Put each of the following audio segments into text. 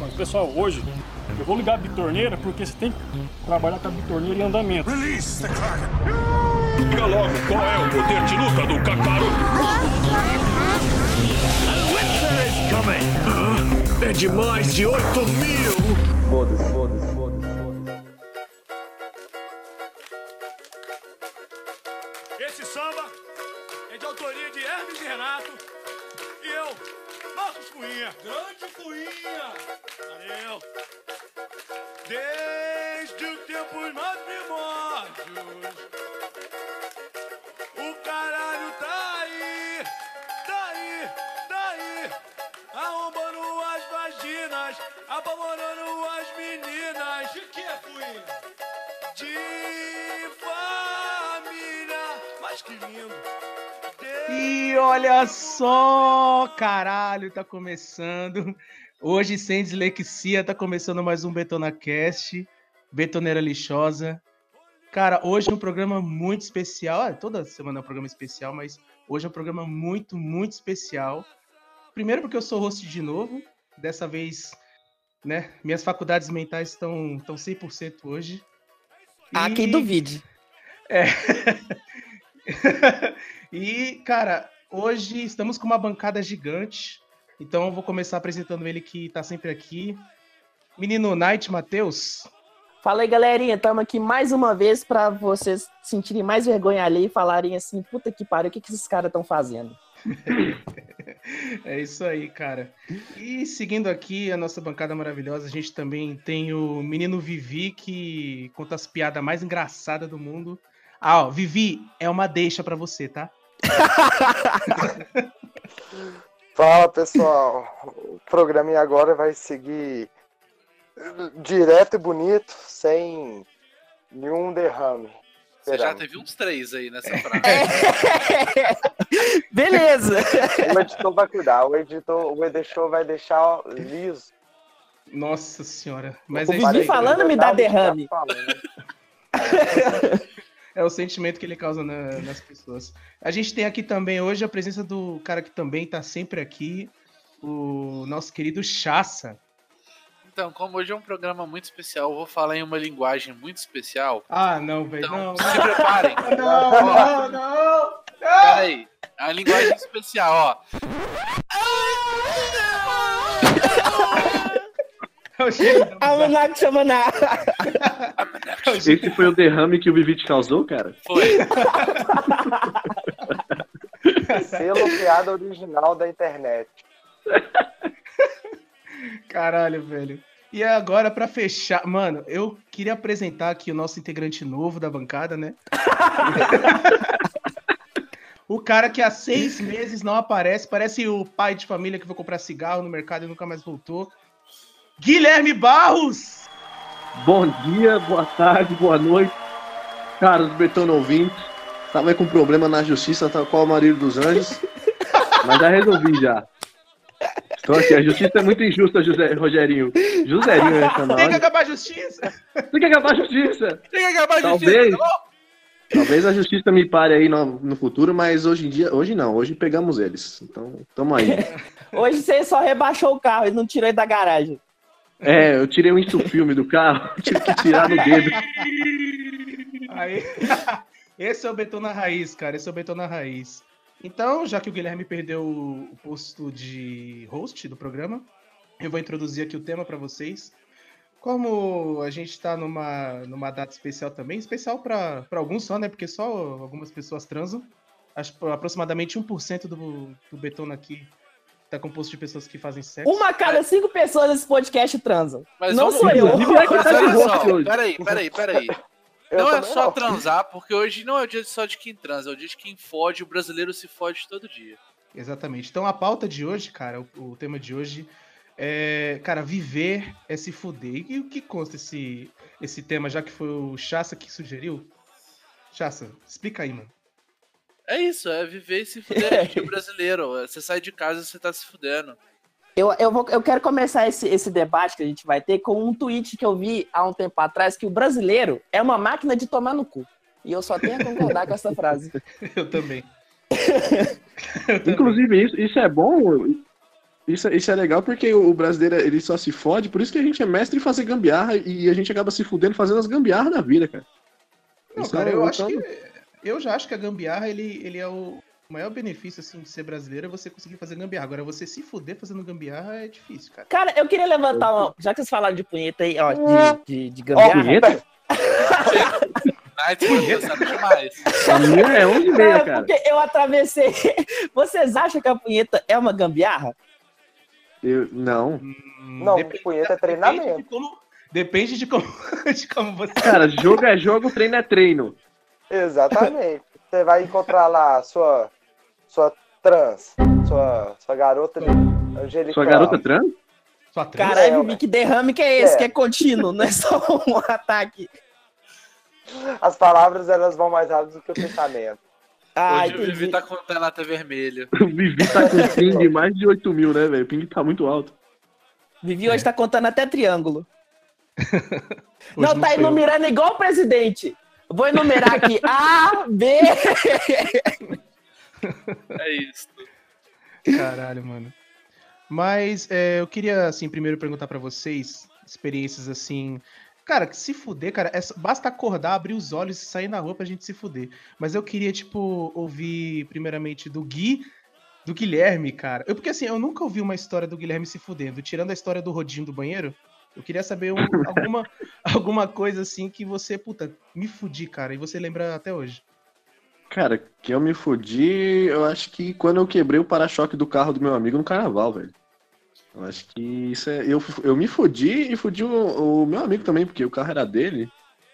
informações. Pessoal, hoje eu vou ligar a bitorneira porque você tem que trabalhar com a bitorneira em andamento. Release the Kraken! Diga logo qual é o poder de luta do Kakaroto. É de mais de 8.000! Foda-se. Esse samba é de autoria de Hermes e Renato e eu, Marcos Cunha. Grande Cunha! Valeu! Desde os tempos mais primórdios, o caralho tá aí, arrombando as vaginas, apavorando as meninas. De que, Cunha? De família, mas que lindo. E olha só, caralho, tá começando. Hoje, sem dislexia, tá começando mais um BetonaCast, Betoneira Lixosa. Cara, hoje é um programa muito especial. Toda semana é um programa especial, mas hoje é um programa muito, muito especial. Primeiro porque eu sou host de novo. Dessa vez, né, minhas faculdades mentais estão 100% hoje. Quem duvide. É. E, cara, hoje estamos com uma bancada gigante. Então eu vou começar apresentando ele que tá sempre aqui. Menino Night, Matheus. Fala aí, galerinha. Estamos aqui mais uma vez para vocês sentirem mais vergonha ali e falarem assim, puta que pariu, o que esses caras estão fazendo? É isso aí, cara. E seguindo aqui a nossa bancada maravilhosa, a gente também tem o menino Vivi, que conta as piadas mais engraçadas do mundo. Ó, Vivi, é uma deixa pra você, tá? Fala, pessoal. O programa agora vai seguir direto e bonito, sem nenhum derrame. Você já teve uns 3 aí nessa frase. Beleza. O editor vai cuidar. O editor vai deixar liso. Nossa senhora. Mas O Vivi falando me dá derrame. É o sentimento que ele causa nas pessoas. A gente tem aqui também hoje a presença do cara que também tá sempre aqui, o nosso querido Chassa. Então, como hoje é um programa muito especial, eu vou falar em uma linguagem muito especial. Ah, não, velho. Então, não. se preparem. Não. Peraí. É uma linguagem especial, ó. Almanac Chamaná. Esse foi o derrame que o Vivi te causou, cara? Foi. Selo piada original da internet. Caralho, velho. E agora, pra fechar... Mano, eu queria apresentar aqui o nosso integrante novo da bancada, né? O cara que há 6 meses não aparece. Parece o pai de família que foi comprar cigarro no mercado e nunca mais voltou. Guilherme Barros! Bom dia, boa tarde, boa noite. Cara, os Betona ouvintes. Tava aí com problema na justiça, tá com o marido dos anjos. Mas já resolvi já. Então assim, a justiça é muito injusta, Rogerinho. Joserinho é essa Tem que acabar a justiça! Tem que acabar a justiça! Tem que acabar a Talvez, justiça, tá bom? talvez a justiça me pare aí no futuro, mas hoje em dia, hoje não, hoje pegamos eles. Então, tamo aí. Hoje você só rebaixou o carro e não tirou ele da garagem. É, eu tirei o Insta-filme do carro, tive que tirar no dedo. Aí, esse é o Betona Raiz, cara. Esse é o Betona Raiz. Então, já que o Guilherme perdeu o posto de host do programa, eu vou introduzir aqui o tema para vocês. Como a gente tá numa data especial também, especial para alguns só, né? Porque só algumas pessoas transam. Acho que aproximadamente 1% do Betona aqui tá composto de pessoas que fazem sexo. Uma a cada 5 pessoas nesse podcast transam. Mas não vamos- sou eu. Mas olha só, hoje. peraí. Eu Não é também só não. transar, porque hoje não é o dia só de quem transa, é o dia de quem fode. O brasileiro se fode todo dia. Exatamente. Então a pauta de hoje, cara, o tema de hoje é, cara, viver é se fuder. E o que consta esse tema, já que foi o Chassa que sugeriu? Chassa, explica aí, mano. É isso, é viver e se fuder. É dia brasileiro. Você sai de casa e você tá se fudendo. Eu quero começar esse debate que a gente vai ter com um tweet que eu vi há um tempo atrás, que o brasileiro é uma máquina de tomar no cu. E eu só tenho a concordar com essa frase. Eu também. Inclusive, isso é bom. Isso é legal porque o brasileiro ele só se fode, por isso que a gente é mestre em fazer gambiarra e a gente acaba se fudendo fazendo as gambiarras na vida, cara. Não, Isso cara, é- eu acho então- que. Eu já acho que a gambiarra, ele é o maior benefício, assim, de ser brasileiro é você conseguir fazer gambiarra. Agora, você se fuder fazendo gambiarra é difícil, cara. Cara, eu queria levantar uma. Já que vocês falaram de punheta aí, ó, de gambiarra. Punheta? Ai, tu foi pensando demais. A minha é 11h30, É, cara. porque eu atravessei. Vocês acham que a punheta é uma gambiarra? Não. Não, punheta é treinamento. Depende de como, de como você. Cara, jogo é jogo, treino é treino. Exatamente. Você vai encontrar lá a sua trans, sua garota angelical. Sua garota trans? Sua trans. Caralho, É, Vivi, que derrame que é esse? É. Que é contínuo, não é só um ataque. As palavras, elas vão mais rápido do que o pensamento. Ah, Hoje o Vivi entendi. tá contando nota vermelha. O Vivi tá com ping de mais de 8 mil, né, velho? O ping tá muito alto. Vivi hoje tá contando até triângulo. Hoje Não, tá foi eu. enumerando igual o presidente. Vou enumerar aqui. A, B. É isso. Caralho, mano. Mas eu queria, assim, primeiro perguntar pra vocês, experiências assim. Cara, que se fuder, cara, basta acordar, abrir os olhos e sair na rua pra gente se fuder. Mas eu queria, tipo, ouvir primeiramente do Guilherme, cara. Porque assim, eu nunca ouvi uma história do Guilherme se fudendo. Tirando a história do rodinho do banheiro, eu queria saber alguma coisa assim que você, puta, me fudi, cara, e você lembra até hoje. Cara, que eu me fudi, eu acho que quando eu quebrei o para-choque do carro do meu amigo no carnaval, velho. Eu acho que isso é. Eu me fudi e fudi o meu amigo também, porque o carro era dele.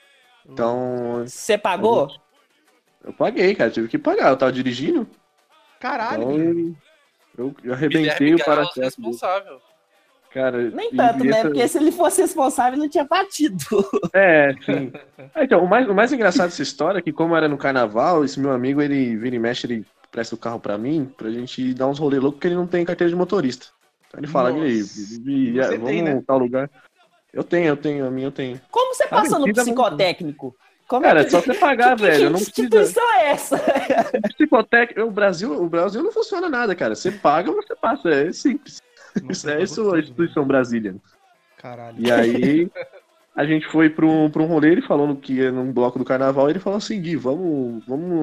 Então, Você pagou? eu paguei, cara, tive que pagar. Eu tava dirigindo, Caralho, Guilherme. então eu arrebentei Guilherme o Garros para-choque. responsável. Cara, Nem e tanto, né? essa- Porque se ele fosse responsável, não tinha batido. É, sim. Então, o mais engraçado dessa história é que, como era no carnaval, esse meu amigo, ele vira e mexe, ele presta o carro pra mim, pra gente dar uns rolê loucos, porque ele não tem carteira de motorista. Então ele fala, Nossa. e aí, Você vamos tem, né? tal lugar. Eu tenho, a minha eu tenho. Como você passa no mentira, psicotécnico? Como Cara, é é só você pagar, velho. Eu não que precisa. instituição é essa? Psicotécnico, o Brasil não funciona nada, cara. Você paga, você passa. É simples. Nossa, Isso é pagou isso tudo, a instituição Brasília. velho. Caralho. E aí, a gente foi pra um rolê, ele falou que ia num bloco do carnaval, ele falou assim, Gui, vamos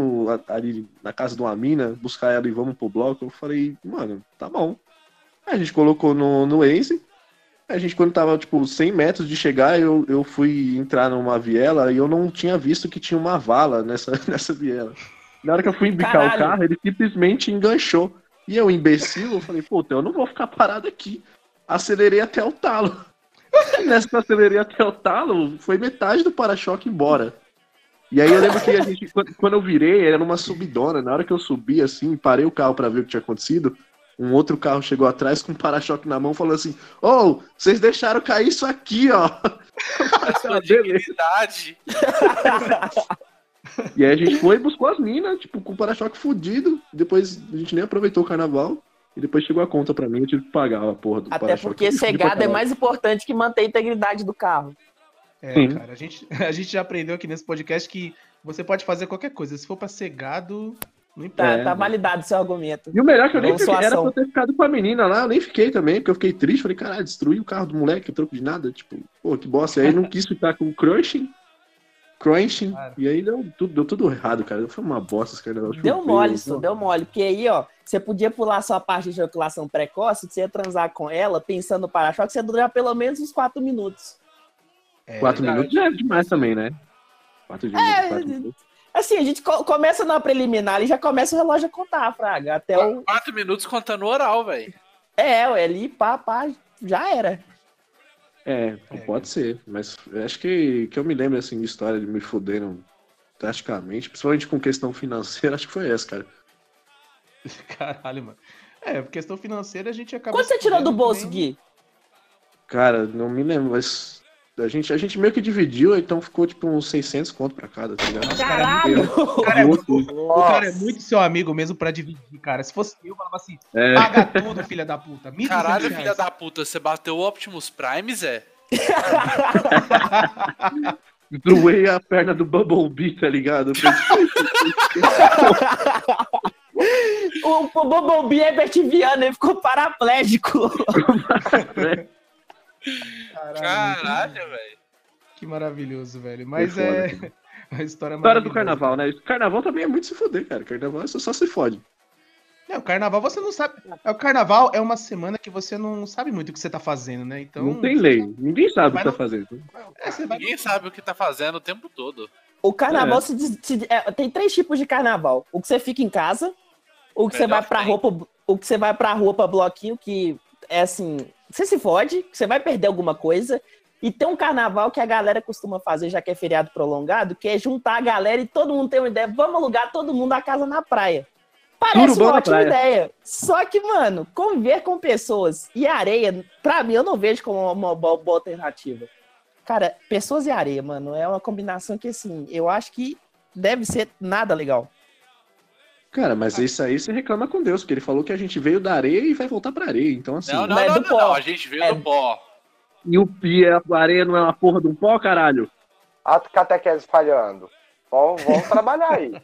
ali na casa de uma mina, buscar ela e vamos pro bloco. Eu falei, mano, tá bom. Aí a gente colocou no Waze, a gente quando tava, tipo, 100 metros de chegar, eu fui entrar numa viela e eu não tinha visto que tinha uma vala nessa viela. Na hora que eu fui embicar Caralho. o carro, ele simplesmente enganchou. E eu, imbecil, eu falei, puta, eu não vou ficar parado aqui. Acelerei até o talo. E nessa que eu acelerei até o talo, foi metade do para-choque embora. E aí eu lembro que a gente, quando eu virei, era numa subidona. Na hora que eu subi, assim, parei o carro pra ver o que tinha acontecido, um outro carro chegou atrás com um para-choque na mão, falou assim, ô, vocês deixaram cair isso aqui, ó. A sua dignidade. E aí a gente foi e buscou as minas, tipo, com o para-choque fudido. Depois a gente nem aproveitou o carnaval. E depois chegou a conta pra mim, eu tive que pagar a porra do Até para-choque. porque ser gado é mais importante que manter a integridade do carro. Sim. Cara, a gente já aprendeu aqui nesse podcast que você pode fazer qualquer coisa. Se for pra ser gado, não importa. Tá validado o seu argumento. E o melhor é que eu nem Não fiquei, sou era ação. pra eu ter ficado com a menina lá, eu nem fiquei também, porque eu fiquei triste, falei, caralho, destruí o carro do moleque, troco de nada, tipo, pô, que bosta. E aí não quis ficar com o crunching, Cara. e aí deu tudo errado, cara. Foi uma bosta esse carnaval. Deu mole, isso, deu mole. Porque aí, ó, você podia pular sua parte de ejaculação precoce, você ia transar com ela, pensando no para-choque, você ia durar pelo menos uns 4 minutos. 4 verdade. minutos já é demais também, né? 4 minutos. Assim, a gente começa na preliminar e já começa o relógio a contar, Fraga. Até o. 4 minutos contando oral, velho. Ué, ali, pá, já era. Pode ser, mas eu acho que eu me lembro, assim, de história de me fudendo drasticamente, principalmente com questão financeira, acho que foi essa, cara. Caralho, mano. Por questão financeira a gente acaba. Quanto você se tirou do fudendo bolso, também. Gui? Cara, não me lembro, mas a gente meio que dividiu, então ficou tipo uns 600 conto pra cada, tá ligado? Caralho! O cara é muito seu amigo mesmo pra dividir, cara. Se fosse eu falava assim, paga tudo, filha da puta. Caralho, filha da puta, você bateu o Optimus Prime, Zé? Doei a perna do Bumblebee, tá ligado? O Bumblebee é Bertiviano, ele ficou paraplégico. Caralho, velho. Que maravilhoso, velho. Mas Foi foda, é cara. uma história História do maravilhosa. carnaval, né? Carnaval também é muito se foder, cara. Carnaval é só se fode. Não, o carnaval você não sabe. O carnaval é uma semana que você não sabe muito o que você tá fazendo, né? Então. Não tem lei. Ninguém sabe o Vai que tá no- fazendo. Você vai... Ninguém sabe o que tá fazendo o tempo todo. O carnaval tem 3 tipos de carnaval. O que você fica em casa, o que você Melhor vai pra tem. roupa, o que você vai pra rua pra bloquinho, que é assim, você se fode, você vai perder alguma coisa. E tem um carnaval que a galera costuma fazer, já que é feriado prolongado, que é juntar a galera e todo mundo tem uma ideia. Vamos alugar todo mundo a casa na praia. Parece Surubão uma na ótima praia. ideia. Só que, mano, conviver com pessoas e areia, pra mim, eu não vejo como uma boa alternativa. Cara, pessoas e areia, mano, é uma combinação que, assim, eu acho que deve ser nada legal. Cara, mas isso aí você reclama com Deus, porque ele falou que a gente veio da areia e vai voltar pra areia. Então, assim. Não, Mas é do pó. A gente veio É- do pó. E a areia não é uma porra de um pó, caralho? A catequese falhando. Vamos trabalhar aí.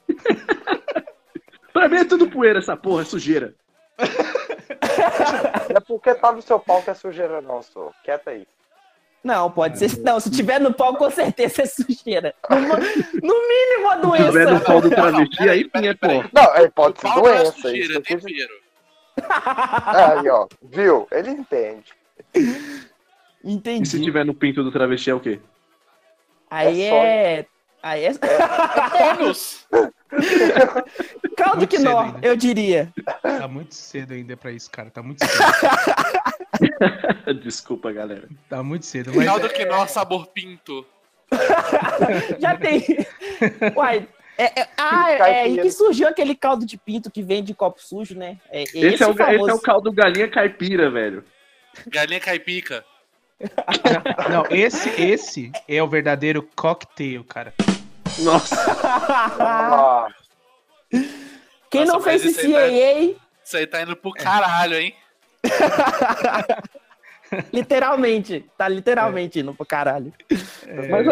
Pra mim é tudo poeira essa porra, é sujeira. Não é porque tá no seu pau que é sujeira, não, sou. Quieta aí. Não, pode ser. Não, se tiver no pau, com certeza é sujeira. No mínimo, a Se tiver no doença. pau do travesti, aí sim é peraí. pó. Não, aí pode ser Pau não é doença. sujeira, Isso é aqui... tempero. Aí, ó. Viu? Ele entende. E se Entendi. tiver no pinto do travesti é o quê? Aí É só- é. Aí é. Bônus! Caldo Muito que cedo nó, ainda. eu diria. Tá muito cedo ainda pra isso, cara. Tá muito cedo. Desculpa, galera. Tá muito cedo. Mas Caldo que nó, sabor pinto. Já tem. Uai. É aí que surgiu aquele caldo de pinto que vem de copo sujo, né? Esse é o famoso. caldo galinha caipira, velho. Galinha caipica. não, esse é o verdadeiro cocktail, cara. Nossa. Ah, Quem Nossa, não fez mas esse isso aí CAA, Isso aí tá indo pro caralho, hein? literalmente. Tá literalmente indo pro caralho. Mas,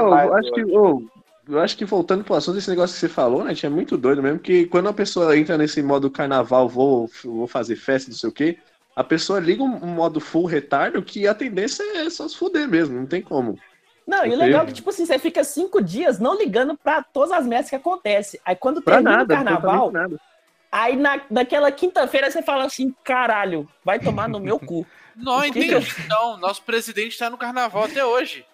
eu acho que voltando pro assunto, esse negócio que você falou, né, é muito doido mesmo, que quando a pessoa entra nesse modo carnaval, vou fazer festa, não sei o quê, a pessoa liga um modo full retardo que a tendência é só se fuder mesmo, não tem como. Não, e o legal é que, tipo assim, você fica 5 dias não ligando pra todas as merdas que acontecem. Aí quando Pra termina nada, o carnaval, absolutamente nada. aí naquela quinta-feira você fala assim, caralho, vai tomar no meu cu. Não que entendi, que então. Nosso presidente tá no carnaval até hoje.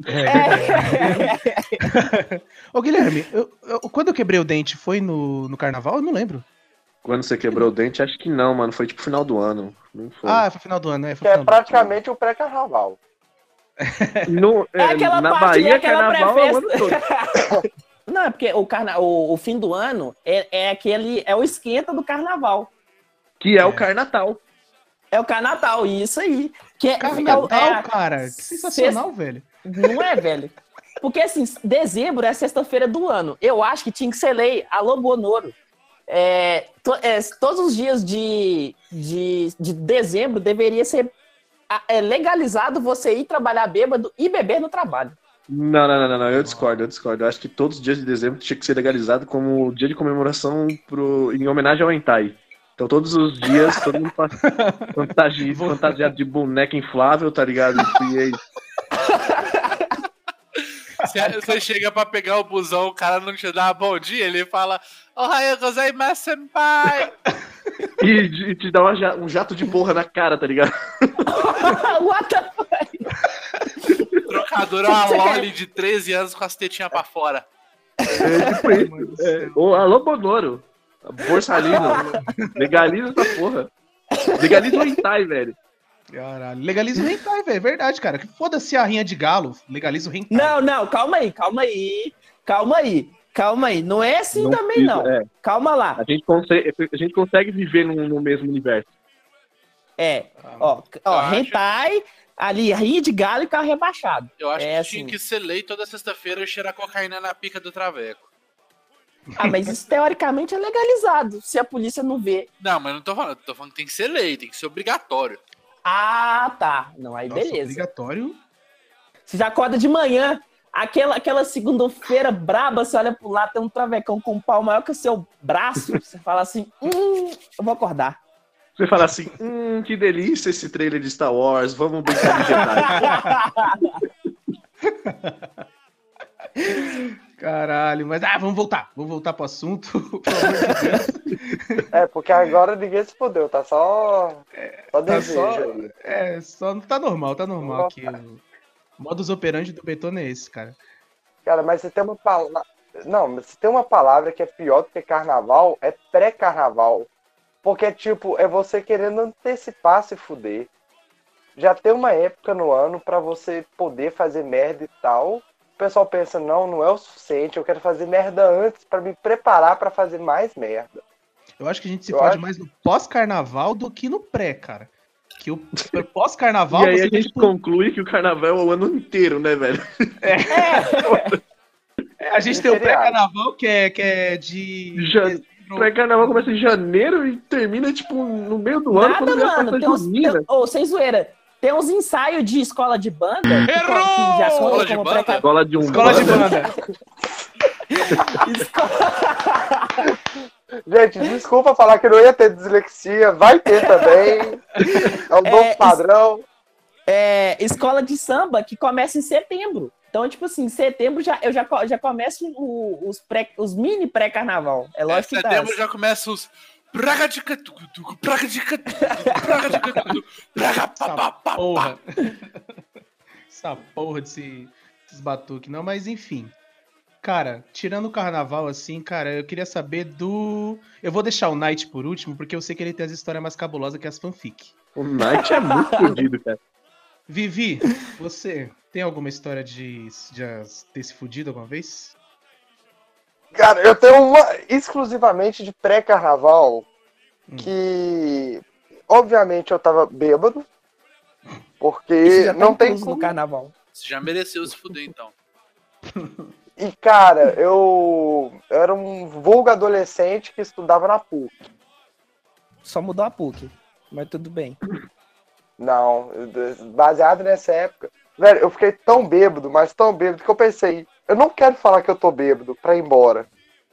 Ô, Guilherme, quando eu quebrei o dente, foi no carnaval? Eu não lembro. Quando você quebrou o dente, acho que não, mano, foi tipo final do ano, não foi. Ah, foi final do ano, né? que Foi é final do ano. praticamente o pré-carnaval. aquela na parte ali, Bahia, aquela carnaval é o ano pré-festa. todo. Não, é porque o fim do ano é o esquenta do carnaval. Que é o Carnatal. É o carnatal, isso aí. Que é, Carnaval, é- cara. Que sensacional, velho. Não é, velho? Porque, assim, dezembro é sexta-feira do ano. Eu acho que tinha que ser lei. Alô, Bonoro. Todos os dias de dezembro deveria ser legalizado você ir trabalhar bêbado e beber no trabalho. Não, eu discordo. Eu acho que todos os dias de dezembro tinha que ser legalizado como dia de comemoração em homenagem ao Hentai. Então todos os dias, todo mundo fantasiado de boneca inflável, tá ligado? E aí, Você chega pra pegar o busão, o cara não te dá bom dia, ele fala Ohayou gozaimasu, senpai! e te dá um jato de porra na cara, tá ligado? What the fuck? Trocador é uma loli de 13 anos com as tetinhas pra fora. Ô, alô, Bonoro. Borsalino. Legaliza essa porra. Legaliza o Hentai, velho. Caralho. Legaliza o hentai, velho. É verdade, cara. Que foda-se a rinha de galo. Legaliza o hentai. Não, calma aí. Não é assim também, precisa, não. Calma lá. A gente consegue viver no mesmo universo. acho- hentai, ali, rinha de galo e carro rebaixado. Eu acho que assim. tinha que ser lei toda sexta-feira e cheirar cocaína na pica do traveco. Ah, mas isso teoricamente é legalizado, se a polícia não vê. Não, mas não tô falando. Tô falando que tem que ser lei, tem que ser obrigatório. Ah, tá. Não, aí Nossa, beleza. obrigatório. Você já acorda de manhã, Aquela segunda-feira braba, você olha pro lado, tem um travecão com um pau maior que o seu braço. Você fala assim, eu vou acordar. Você fala assim, que delícia esse trailer de Star Wars, vamos brincar de Jedi. Caralho, mas vamos voltar pro assunto, pelo amor de Deus. Porque agora ninguém se fodeu, tá só desejo aí. Só tá normal aqui. O modus operandi do Betona é esse, cara. Cara, mas você tem uma palavra... Não, mas se tem uma palavra que é pior do que carnaval, é pré-carnaval. Porque, tipo, é você querendo antecipar se fuder. Já tem uma época no ano pra você poder fazer merda e tal. O pessoal pensa, não é o suficiente, eu quero fazer merda antes pra me preparar pra fazer mais merda. Eu acho que a gente se fode mais no pós-carnaval do que no pré, cara. Que o pós-carnaval... E aí a gente conclui que o carnaval é o ano inteiro, né, velho? A gente tem o pré-carnaval que é de... Pré-carnaval começa em janeiro e termina, tipo, no meio do ano. Nada, mano. Sem zoeira. Tem uns ensaios de escola de banda. Errou! Que já conta como Escola de banda. Gente, desculpa falar que não ia ter dislexia. Vai ter também. É o novo padrão. Escola de samba que começa em setembro. Então, tipo assim, em setembro eu já começo os mini pré-carnaval. É lógico que setembro já começa os... Praga de catucutuco, praga de catucutuco, praga de catucutuco, praga papapá. Essa porra desses batuques. Não, mas enfim. Cara, tirando o carnaval, assim, cara, eu queria saber do... Eu vou deixar o Knight por último, porque eu sei que ele tem as histórias mais cabulosas que as fanfic. O Knight é muito fodido, cara. Vivi, você tem alguma história de ter se fudido alguma vez? Cara, eu tenho uma exclusivamente de pré-carnaval que, obviamente, eu tava bêbado, porque não tem no carnaval. Você já mereceu se fuder, então. E, cara, eu era um vulgo adolescente que estudava na PUC. Só mudou a PUC, mas tudo bem. Não, baseado nessa época. Velho, eu fiquei tão bêbado, mas tão bêbado, que eu pensei, eu não quero falar que eu tô bêbado pra ir embora.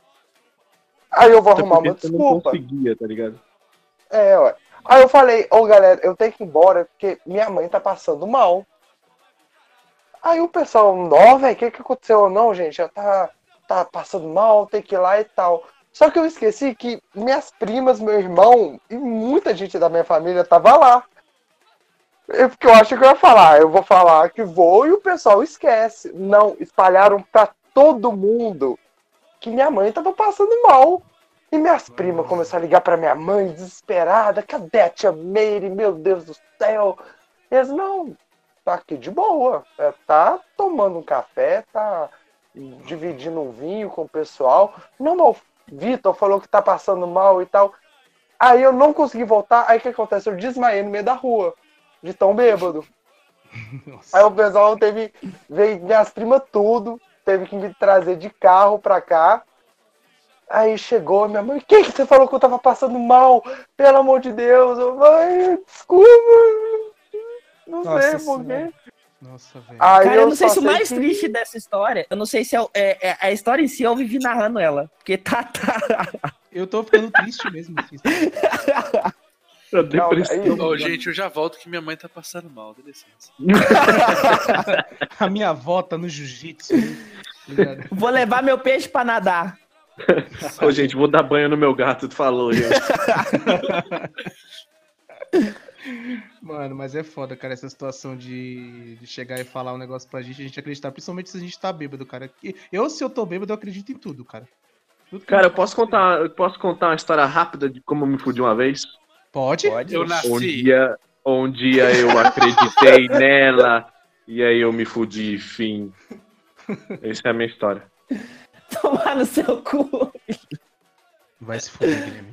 Aí eu vou arrumar uma desculpa. Não conseguia, tá ligado? Ué. Aí eu falei, galera, eu tenho que ir embora porque minha mãe tá passando mal. Aí o pessoal, velho, o que aconteceu? Não, gente, ela tá passando mal, tem que ir lá e tal. Só que eu esqueci que minhas primas, meu irmão e muita gente da minha família tava lá. Porque eu acho que eu ia falar, eu vou falar que vou e o pessoal esquece. Não, espalharam pra todo mundo que minha mãe tava passando mal. E minhas primas começaram a ligar pra minha mãe, desesperada. Cadê a tia Meire? Meu Deus do céu. Eles, não, tá aqui de boa. Tá tomando um café, tá dividindo um vinho com o pessoal. Não, o Vitor falou que tá passando mal e tal. Aí eu não consegui voltar. Aí o que acontece? Eu desmaiei no meio da rua. De tão bêbado. Nossa. Aí o pessoal veio minhas primas tudo, teve que me trazer de carro pra cá. Aí chegou minha mãe, quem que você falou que eu tava passando mal? Pelo amor de Deus, mãe, desculpa. Não sei por quê. Nossa, velho. Cara, eu não sei se o mais triste dessa história, eu não sei se a história em si eu vivi narrando ela. Porque tá. Eu tô ficando triste mesmo. Não, gente, eu já volto que minha mãe tá passando mal, dá licença. A minha avó tá no jiu-jitsu. Vou levar meu peixe pra nadar. Gente, vou dar banho no meu gato, tu falou, gente. Mano, mas é foda, cara, essa situação de chegar e falar um negócio pra gente acreditar, principalmente se a gente tá bêbado, cara. Se eu tô bêbado, eu acredito em tudo, cara. Cara, eu posso contar uma história rápida de como eu me fudi uma vez? Pode. Eu nasci. Um dia eu acreditei nela e aí eu me fudi, fim. Essa é a minha história. Tomar no seu cu. Vai se fuder, Guilherme.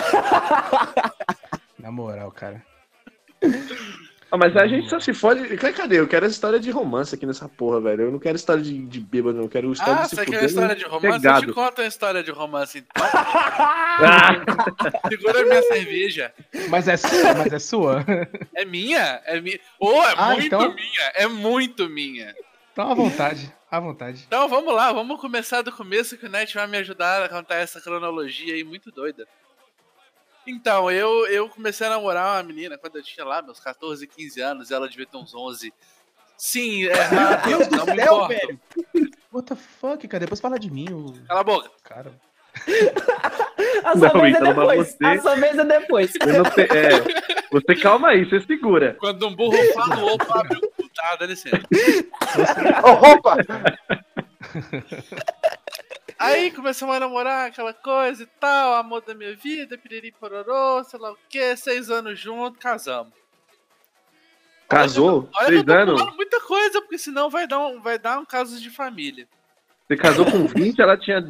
Na moral, cara. Mas a gente só se fode. Cadê? Eu quero essa história de romance aqui nessa porra, velho. Eu não quero história de bêbado, não. Eu quero história de se você fuder. Quer história de romance? Pegado. Eu te conto a história de romance, então. Segura a minha cerveja. Mas é sua? É minha? É minha. Oh, é muito então... minha. É muito minha. Então, à vontade, à vontade. Então vamos lá, vamos começar do começo que o Net vai me ajudar a contar essa cronologia aí muito doida. Então, eu comecei a namorar uma menina quando eu tinha lá meus 14, 15 anos, ela devia ter uns 11. Sim, errado, Deus do não me céu, importa. velho. What the fuck, cara? Depois fala de mim, o Cala a boca. cara. A sua Não, vez é então, mas depois. você- A sua vez é depois. Eu não sei- você calma aí, você segura. Quando um burro fala, o outro abre o cu, tá? Dá licença. Opa! Aí começamos a namorar, aquela coisa e tal, amor da minha vida, piriri pororô, sei lá o que, 6 anos juntos, casamos. Casou? Olha que eu 6 tô anos? pulando muita coisa, porque senão vai dar um caso de família. Você casou com 20, ela tinha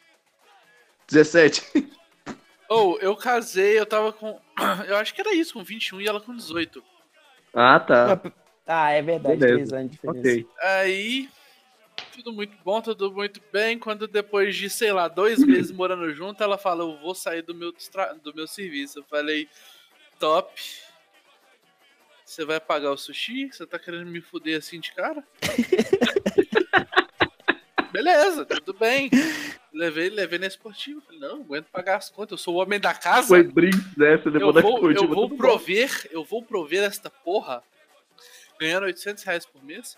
17. Ou, eu casei, eu tava com. Eu acho que era isso, com 21 e ela com 18. Ah, tá. Ah, é verdade, Beleza. 3 anos de diferença. Ok. Aí, tudo muito bom, tudo muito bem. Quando depois de, sei lá, 2 meses morando junto, ela fala, eu vou sair do meu serviço. Eu falei, top. Você vai pagar o sushi? Você tá querendo me fuder assim de cara? Beleza, tudo bem. Levei na esportiva. Falei, não aguento pagar as contas. Eu sou o homem da casa. Foi brinco, né? Você Eu levou da vou esportiva. tudo bom. eu vou prover esta porra ganhando R$800 por mês.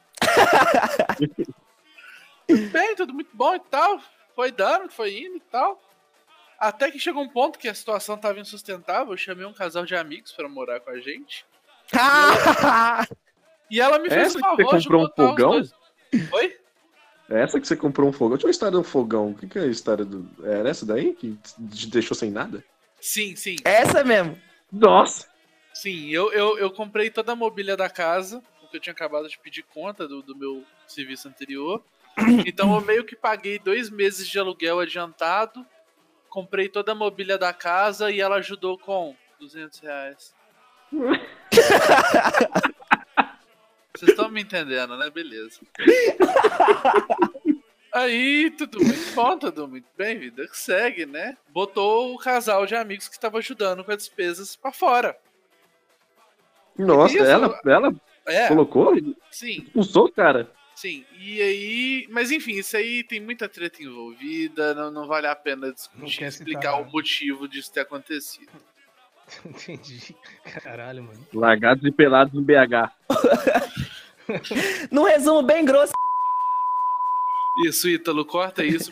Tudo bem, tudo muito bom e tal. Foi dando, foi indo e tal. Até que chegou um ponto que a situação tava insustentável. Eu chamei um casal de amigos pra morar com a gente. E ela me fez Essa o que você favor de comprou um botar os fogão? dois. Oi? É essa que você comprou um fogão? Tinha uma história do fogão. O que é a história do. Era essa daí que te deixou sem nada? Sim, sim. Essa mesmo. Nossa! Sim, eu comprei toda a mobília da casa, porque eu tinha acabado de pedir conta do meu serviço anterior. Então eu meio que paguei 2 meses de aluguel adiantado, comprei toda a mobília da casa e ela ajudou com R$200. Vocês estão me entendendo, né? Beleza. Aí, tudo muito bom, tudo muito bem, vida que segue, né? Botou o casal de amigos que estava ajudando com as despesas pra fora. Nossa, Isso. ela É, colocou? sim, Expulsou o cara? sim. E aí, mas enfim, isso aí tem muita treta envolvida, não vale a pena Não discutir, quer explicar citar. o motivo disso ter acontecido. Entendi. Caralho, mano. Largados e pelados em BH. Num resumo bem grosso. Isso, Ítalo, corta isso.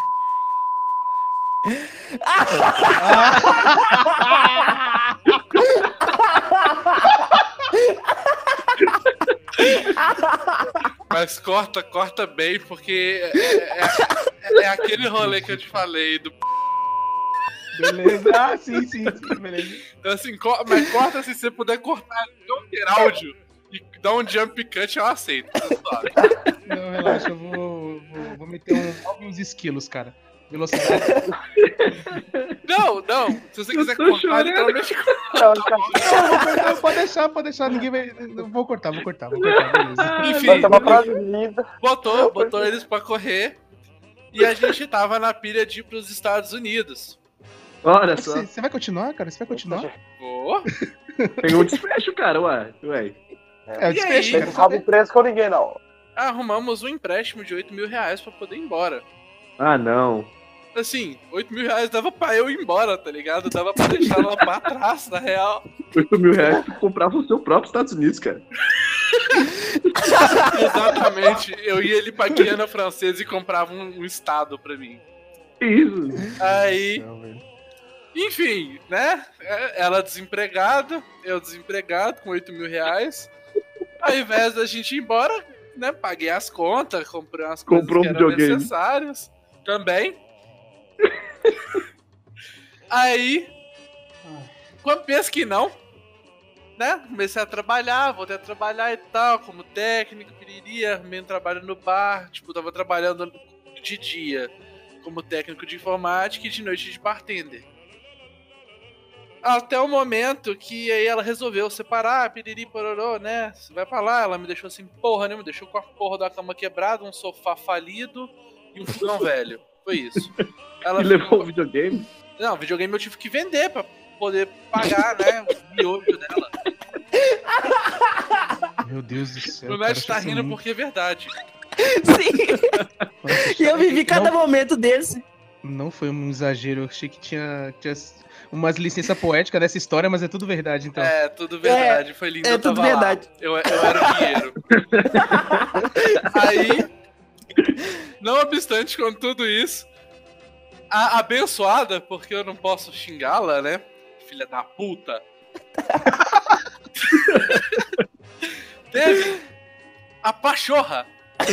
Mas corta bem, porque é aquele rolê que eu te falei do. Beleza. Ah, sim, beleza. Então, assim, mas corta se você puder cortar não ter áudio e dar um jump cut, eu aceito. Não, relaxa, eu vou meter alguns esquilos, cara. Velocidade. Não, se você quiser tô cortar, chorando. literalmente. Não, pode deixar, ninguém vai. Vou cortar, beleza. Enfim, Vai ter uma frase linda. botou eles pra correr e a gente tava na pilha de ir pros Estados Unidos. Olha só. Você vai continuar, cara? Você vai continuar? Pô, Tem um desfecho, cara. Ué. É, o E desfecho, aí? cara. Não sabe preso com ninguém, não. arrumamos um empréstimo de R$8.000 pra poder ir embora. Ah, não. Assim, R$8.000 dava pra eu ir embora, tá ligado? Dava pra deixar ela pra trás, na real. R$8.000 pra comprar o seu próprio Estados Unidos, cara. Exatamente. Eu ia ali pra Guiana Francesa e comprava um estado pra mim. Que isso? Aí, Não, velho. enfim, né? Ela desempregada, eu desempregado com R$8.000. Ao invés da gente ir embora, né? Paguei as contas, comprei umas coisas Comprou que um eram videogame. necessárias. Também. Aí, quando penso que não, né? Comecei a trabalhar, voltei a trabalhar e tal, como técnico, piriria, arrumei um trabalho no bar, tipo, tava trabalhando de dia como técnico de informática e de noite de bartender. Até o momento que aí ela resolveu separar, piriri pororô, né? Você vai pra lá, ela me deixou assim, porra, né? Me deixou com a porra da cama quebrada, um sofá falido e um fogão velho. Foi isso. Ela E levou o videogame? Não, videogame eu tive que vender pra poder pagar, né? O miolho dela. Meu Deus do céu. O cara, Nath tá vocês são rindo muito- porque é verdade. Sim. E eu vivi cada momento desse. Não foi um exagero, eu achei que tinha umas licenças poéticas nessa história, mas é tudo verdade, então. É, tudo verdade, foi lindo. É eu tava tudo verdade. Lá. Eu era o dinheiro. Aí, não obstante com tudo isso, a abençoada, porque eu não posso xingá-la, né? Filha da puta. Teve a pachorra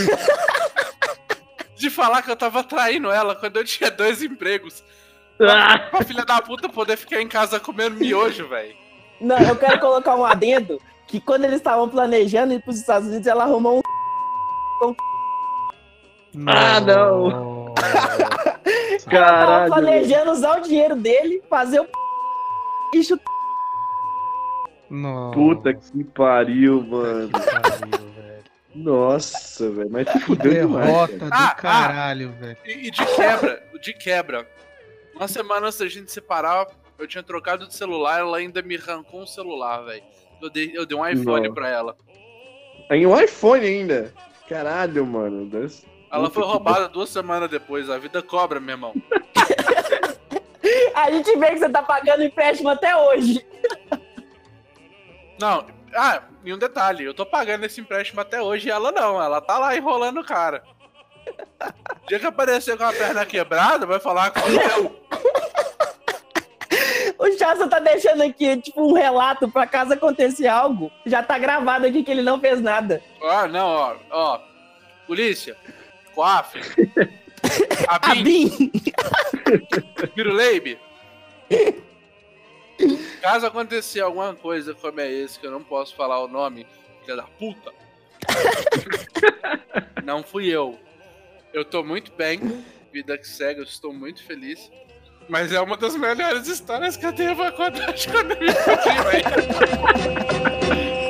de falar que eu tava traindo ela quando eu tinha 2 empregos. Pra filha da puta poder ficar em casa comendo miojo, velho. Não, eu quero colocar um adendo que quando eles estavam planejando ir pros Estados Unidos, ela arrumou um... Ah, não! Ela tava Caralho! planejando usar o dinheiro dele, fazer o e chutar. Nossa, Puta que pariu, mano. que pariu, velho. Nossa, velho. Mas tu Que fudeu demais. derrota cara. do caralho, velho. E de quebra, uma semana antes da gente separar, eu tinha trocado de celular, ela ainda me arrancou um celular, velho. Eu dei um iPhone Não. pra ela. Aí um iPhone ainda. Caralho, mano. Ela foi roubada 2 semanas depois. A vida cobra, meu irmão. A gente vê que você tá pagando empréstimo até hoje. Não, e um detalhe. Eu tô pagando esse empréstimo até hoje e ela não. Ela tá lá enrolando o cara. O dia que aparecer com a perna quebrada, vai falar com eu. O Chassa tá deixando aqui, tipo, um relato pra caso acontecer algo. Já tá gravado aqui que ele não fez nada. Ó. Polícia. Coaf. Abin. Abin. Piruleibe. Caso acontecer alguma coisa como é esse, que eu não posso falar o nome, filha da puta. Não fui eu. Eu tô muito bem. Vida que segue, eu estou muito feliz. Mas é uma das melhores histórias que eu tenho pra contar de quando eu me fudi, velho.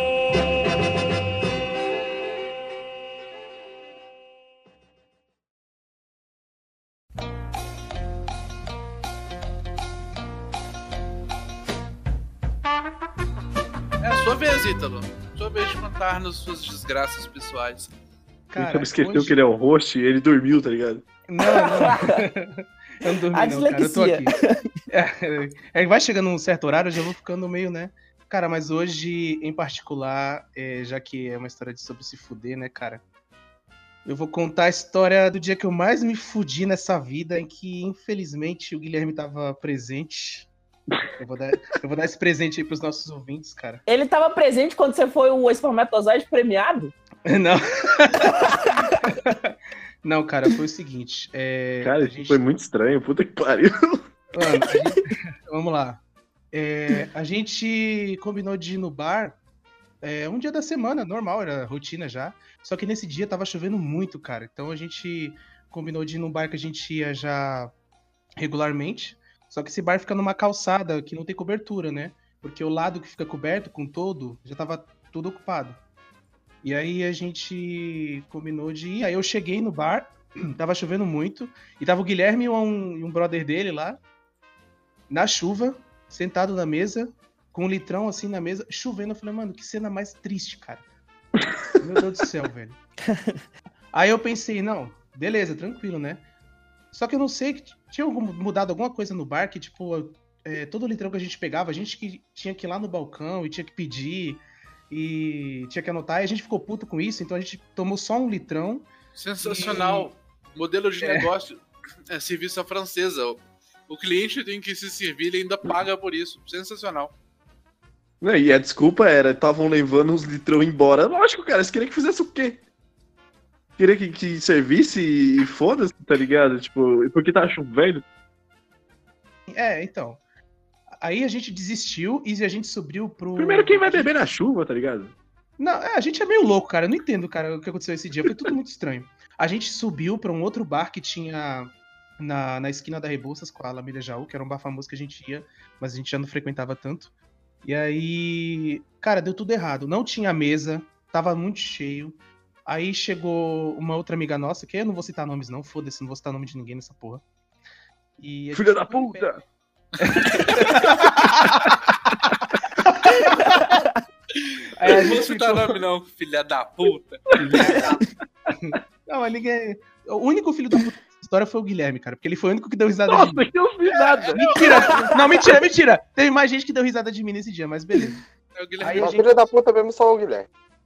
É a sua vez, Ítalo. Sua vez de contar-nos suas desgraças pessoais. Cara, Eu esqueceu hoje- que ele é o host e ele dormiu, tá ligado? Não. Eu não dormi, A não, cara. Eu tô aqui. dislexia. Vai chegando um certo horário, eu já vou ficando meio, né? Cara, mas hoje, em particular, já que é uma história sobre se fuder, né, cara? Eu vou contar a história do dia que eu mais me fudi nessa vida, em que, infelizmente, o Guilherme tava presente. Eu vou dar esse presente aí pros nossos ouvintes, cara. Ele tava presente quando você foi o espermatozoide premiado? Não. Não, cara, foi o seguinte. Cara, a isso foi muito estranho. Puta que pariu. Mano, vamos lá. A gente combinou de ir no bar um dia da semana, normal, era rotina já. Só que nesse dia tava chovendo muito, cara. Então a gente combinou de ir num bar que a gente ia já regularmente. Só que esse bar fica numa calçada que não tem cobertura, né? Porque o lado que fica coberto com todo já tava tudo ocupado. E aí a gente combinou de ir. Aí eu cheguei no bar, tava chovendo muito. E tava o Guilherme e um brother dele lá, na chuva, sentado na mesa, com um litrão assim na mesa, chovendo. Eu falei, mano, que cena mais triste, cara. Meu Deus do céu, velho. Aí eu pensei, não, beleza, tranquilo, né? Só que eu não sei, que tinha mudado alguma coisa no bar, que tipo, todo o litrão que a gente pegava, a gente que tinha que ir lá no balcão e tinha que pedir e tinha que anotar, e a gente ficou puto com isso, então a gente tomou só um litrão. Sensacional. Modelo de negócio é serviço à francesa. O cliente tem que se servir, ele ainda paga por isso. Sensacional. Não, e a desculpa era, estavam levando uns litrão embora. Lógico, cara, você queria que fizesse o quê? Queria que servisse e foda-se, tá ligado? Tipo, porque tá chovendo. Então. Aí a gente desistiu e a gente subiu pro... Primeiro, quem vai beber na chuva, tá ligado? Não, a gente é meio louco, cara. Eu não entendo, cara, o que aconteceu esse dia. Foi tudo muito estranho. A gente subiu pra um outro bar que tinha na esquina da Rebouças, com a Alameda Jaú, que era um bar famoso que a gente ia, mas a gente já não frequentava tanto. E aí, cara, deu tudo errado. Não tinha mesa, tava muito cheio. Aí chegou uma outra amiga nossa, que eu não vou citar nomes não, foda-se, não vou citar nome de ninguém nessa porra. E Filha da puta! Não vou citar nome não, filha da puta. Não, mas ninguém... O único filho da puta dessa história foi o Guilherme, cara. Porque ele foi o único que deu risada Nossa, de mim. eu não fiz nada. Mentira. Teve mais gente que deu risada de mim nesse dia, mas beleza. É o Guilherme. Aí a Não, gente... filho da puta mesmo, só o Guilherme.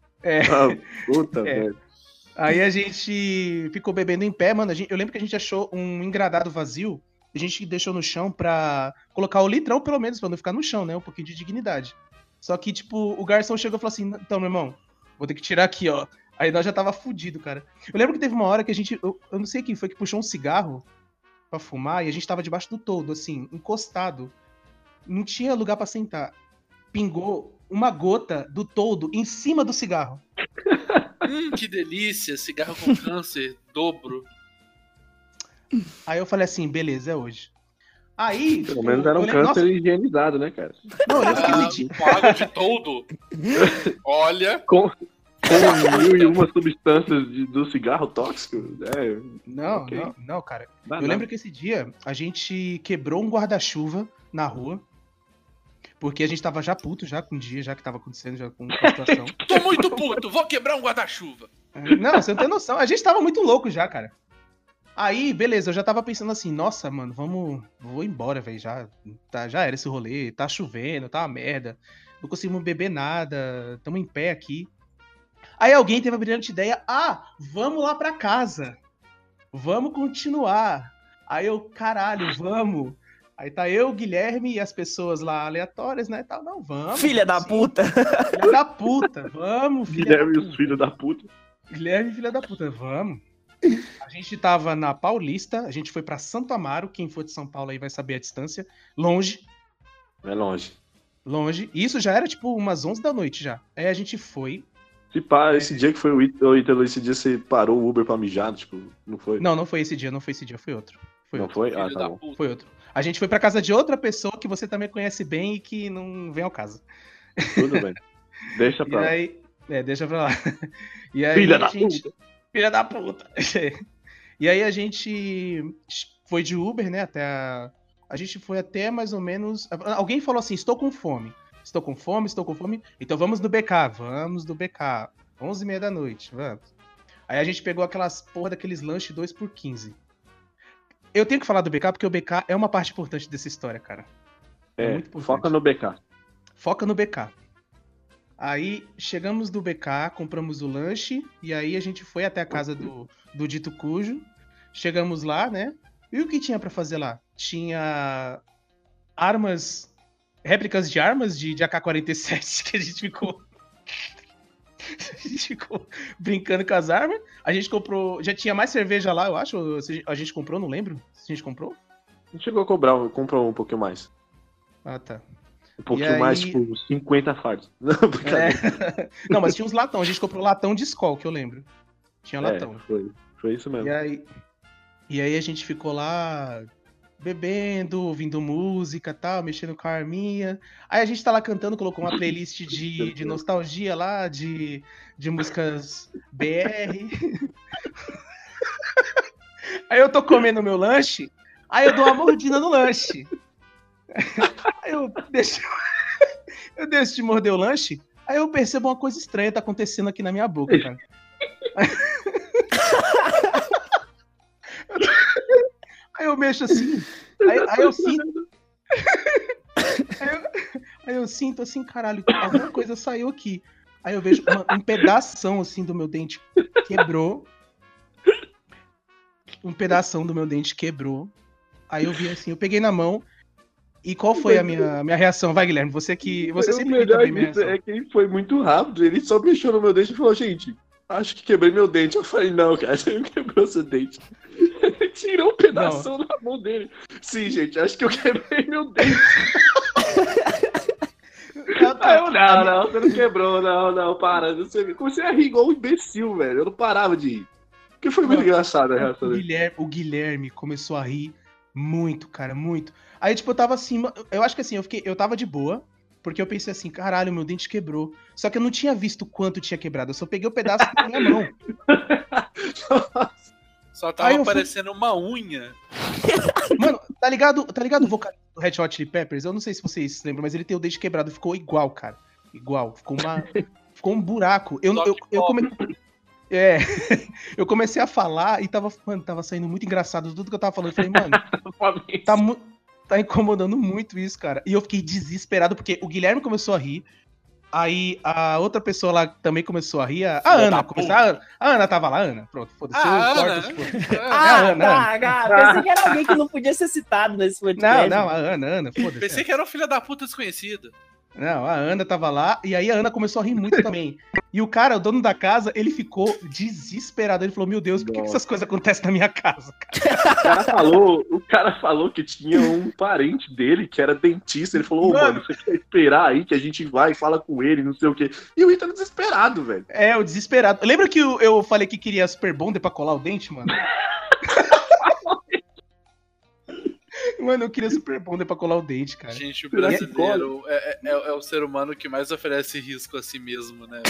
Puta, velho. Aí a gente ficou bebendo em pé, mano. Eu lembro que a gente achou um engradado vazio. A gente deixou no chão pra colocar o litrão, pelo menos, pra não ficar no chão, né? Um pouquinho de dignidade. Só que, tipo, o garçom chegou e falou assim, então, meu irmão, vou ter que tirar aqui, ó. Aí nós já tava fudido, cara. Eu lembro que teve uma hora que a gente... Eu não sei quem foi que puxou um cigarro pra fumar e a gente tava debaixo do toldo, assim, encostado. Não tinha lugar pra sentar. Pingou uma gota do toldo em cima do cigarro. Que delícia, cigarro com câncer, dobro. Aí eu falei assim, beleza, é hoje. Aí... Pelo menos era um câncer higienizado, né, cara? Não, eu lembro que esse dia... Com água de toldo. Olha. Com 1001 substâncias do cigarro tóxico? Não, ok. não, cara. Dá Eu não. lembro que esse dia a gente quebrou um guarda-chuva na rua. Porque a gente tava já puto já com o dia, já que tava acontecendo já com a situação. Tô muito puto, vou quebrar um guarda-chuva. Não, você não tem noção. A gente tava muito louco já, cara. Aí, beleza, eu já tava pensando assim, nossa, mano, vou embora, velho, já era esse rolê, tá chovendo, tá uma merda, não conseguimos beber nada, tamo em pé aqui. Aí alguém teve a brilhante ideia, vamos lá pra casa, vamos continuar. Aí eu, caralho, vamos. Aí tá eu, o Guilherme e as pessoas lá aleatórias, né, tal, não, vamos. Filha da puta. Filha da puta, vamos, filha Guilherme da e puta. os filhos da puta. Guilherme, filha da puta, vamos. A gente tava na Paulista, a gente foi pra Santo Amaro, quem for de São Paulo aí vai saber a distância, longe, É longe. e isso já era tipo umas 11 da noite já. Aí a gente foi, Se pá, esse dia que foi o Ítalo, esse dia você parou o Uber pra mijar, tipo, não foi? não foi esse dia, foi outro. Não foi? Ah, Filho tá da bom. puta. Foi outro. A gente foi pra casa de outra pessoa que você também conhece bem e que não vem ao caso. Tudo bem. Deixa E pra lá. aí, deixa pra lá. E aí Filha a da gente... puta. Filha da puta. E aí a gente foi de Uber, né, a gente foi até mais ou menos... Alguém falou assim, estou com fome, então vamos do BK, 11h30 da noite, vamos. Aí a gente pegou aquelas porra daqueles lanches 2x15. Eu tenho que falar do BK porque o BK é uma parte importante dessa história, cara. muito importante. Foca no BK. Foca no BK. Aí chegamos do BK, compramos o lanche, e aí a gente foi até a casa do dito cujo. Chegamos lá, né? E o que tinha pra fazer lá? Tinha réplicas de armas de AK-47 que a gente ficou... A gente ficou brincando com as armas. A gente comprou... Já tinha mais cerveja lá, eu acho. A gente comprou, não lembro. Se a gente comprou? Não chegou a cobrar, comprou um pouquinho mais. Ah, tá. Um pouquinho aí- mais, tipo, 50 fardos. Não, brincadeira. Não, mas tinha uns latão. A gente comprou latão de Skol, que eu lembro. Tinha latão. Foi isso mesmo. E aí a gente ficou lá bebendo, ouvindo música e tal, mexendo com a arminha. Aí a gente tá lá cantando, colocou uma playlist de nostalgia lá, de músicas BR. Aí eu tô comendo meu lanche, aí eu dou uma mordida no lanche. Aí eu deixo de morder o lanche, aí eu percebo uma coisa estranha tá acontecendo aqui na minha boca, cara. Aí eu mexo assim, aí eu sinto. Aí eu sinto assim, caralho, alguma coisa saiu aqui. Aí eu vejo um pedação assim do meu dente quebrou. Um pedação do meu dente quebrou. Aí eu vi assim, eu peguei na mão. E qual foi a minha reação? Vai, Guilherme, você sempre imita bem minha reação. É que ele foi muito rápido, ele só mexeu no meu dente e falou, gente, acho que quebrei meu dente. Eu falei, não, cara, você não quebrou seu dente. Ele tirou um pedaço da mão dele. Sim, gente, acho que eu quebrei meu dente. Aí eu, não, você não quebrou, não, para. Você comecei a rir igual um imbecil, velho. Eu não parava de rir. Porque foi muito engraçado a reação dele. O Guilherme começou a rir muito, cara, muito. Aí, tipo, eu tava assim, eu acho que assim, eu tava de boa, porque eu pensei assim, caralho, meu dente quebrou. Só que eu não tinha visto quanto tinha quebrado, eu só peguei o pedaço na minha mão. Só Aí tava eu fui- parecendo uma unha. Mano, tá ligado o vocalista do Red Hot Chili Peppers? Eu não sei se vocês se lembram, mas ele tem o dente quebrado, ficou igual, cara. Igual, ficou um buraco. Eu É, eu comecei a falar e tava saindo muito engraçado tudo que eu tava falando. Eu falei, mano, tá incomodando muito isso, cara. E eu fiquei desesperado, porque o Guilherme começou a rir, aí a outra pessoa lá também começou a rir, a Ana. A Ana tava lá, Ana. Pronto, foda-se. Pensei que era alguém que não podia ser citado nesse podcast. Não, a Ana, foda-se. Pensei que era um filho da puta desconhecido. Não, a Ana tava lá, e aí a Ana começou a rir muito também. E o cara, o dono da casa, ele ficou desesperado. Ele falou, meu Deus, por que essas coisas acontecem na minha casa, cara? O cara falou que tinha um parente dele que era dentista. Ele falou, mano, você quer esperar aí que a gente vai e fala com ele, não sei o quê. E o Ítalo desesperado, velho. É, o desesperado. Lembra que eu falei que queria Super Bonder pra colar o dente, mano? Mano, eu queria Super Bonder pra colar o dente, cara. Gente, o brasileiro é o ser humano que mais oferece risco a si mesmo, né?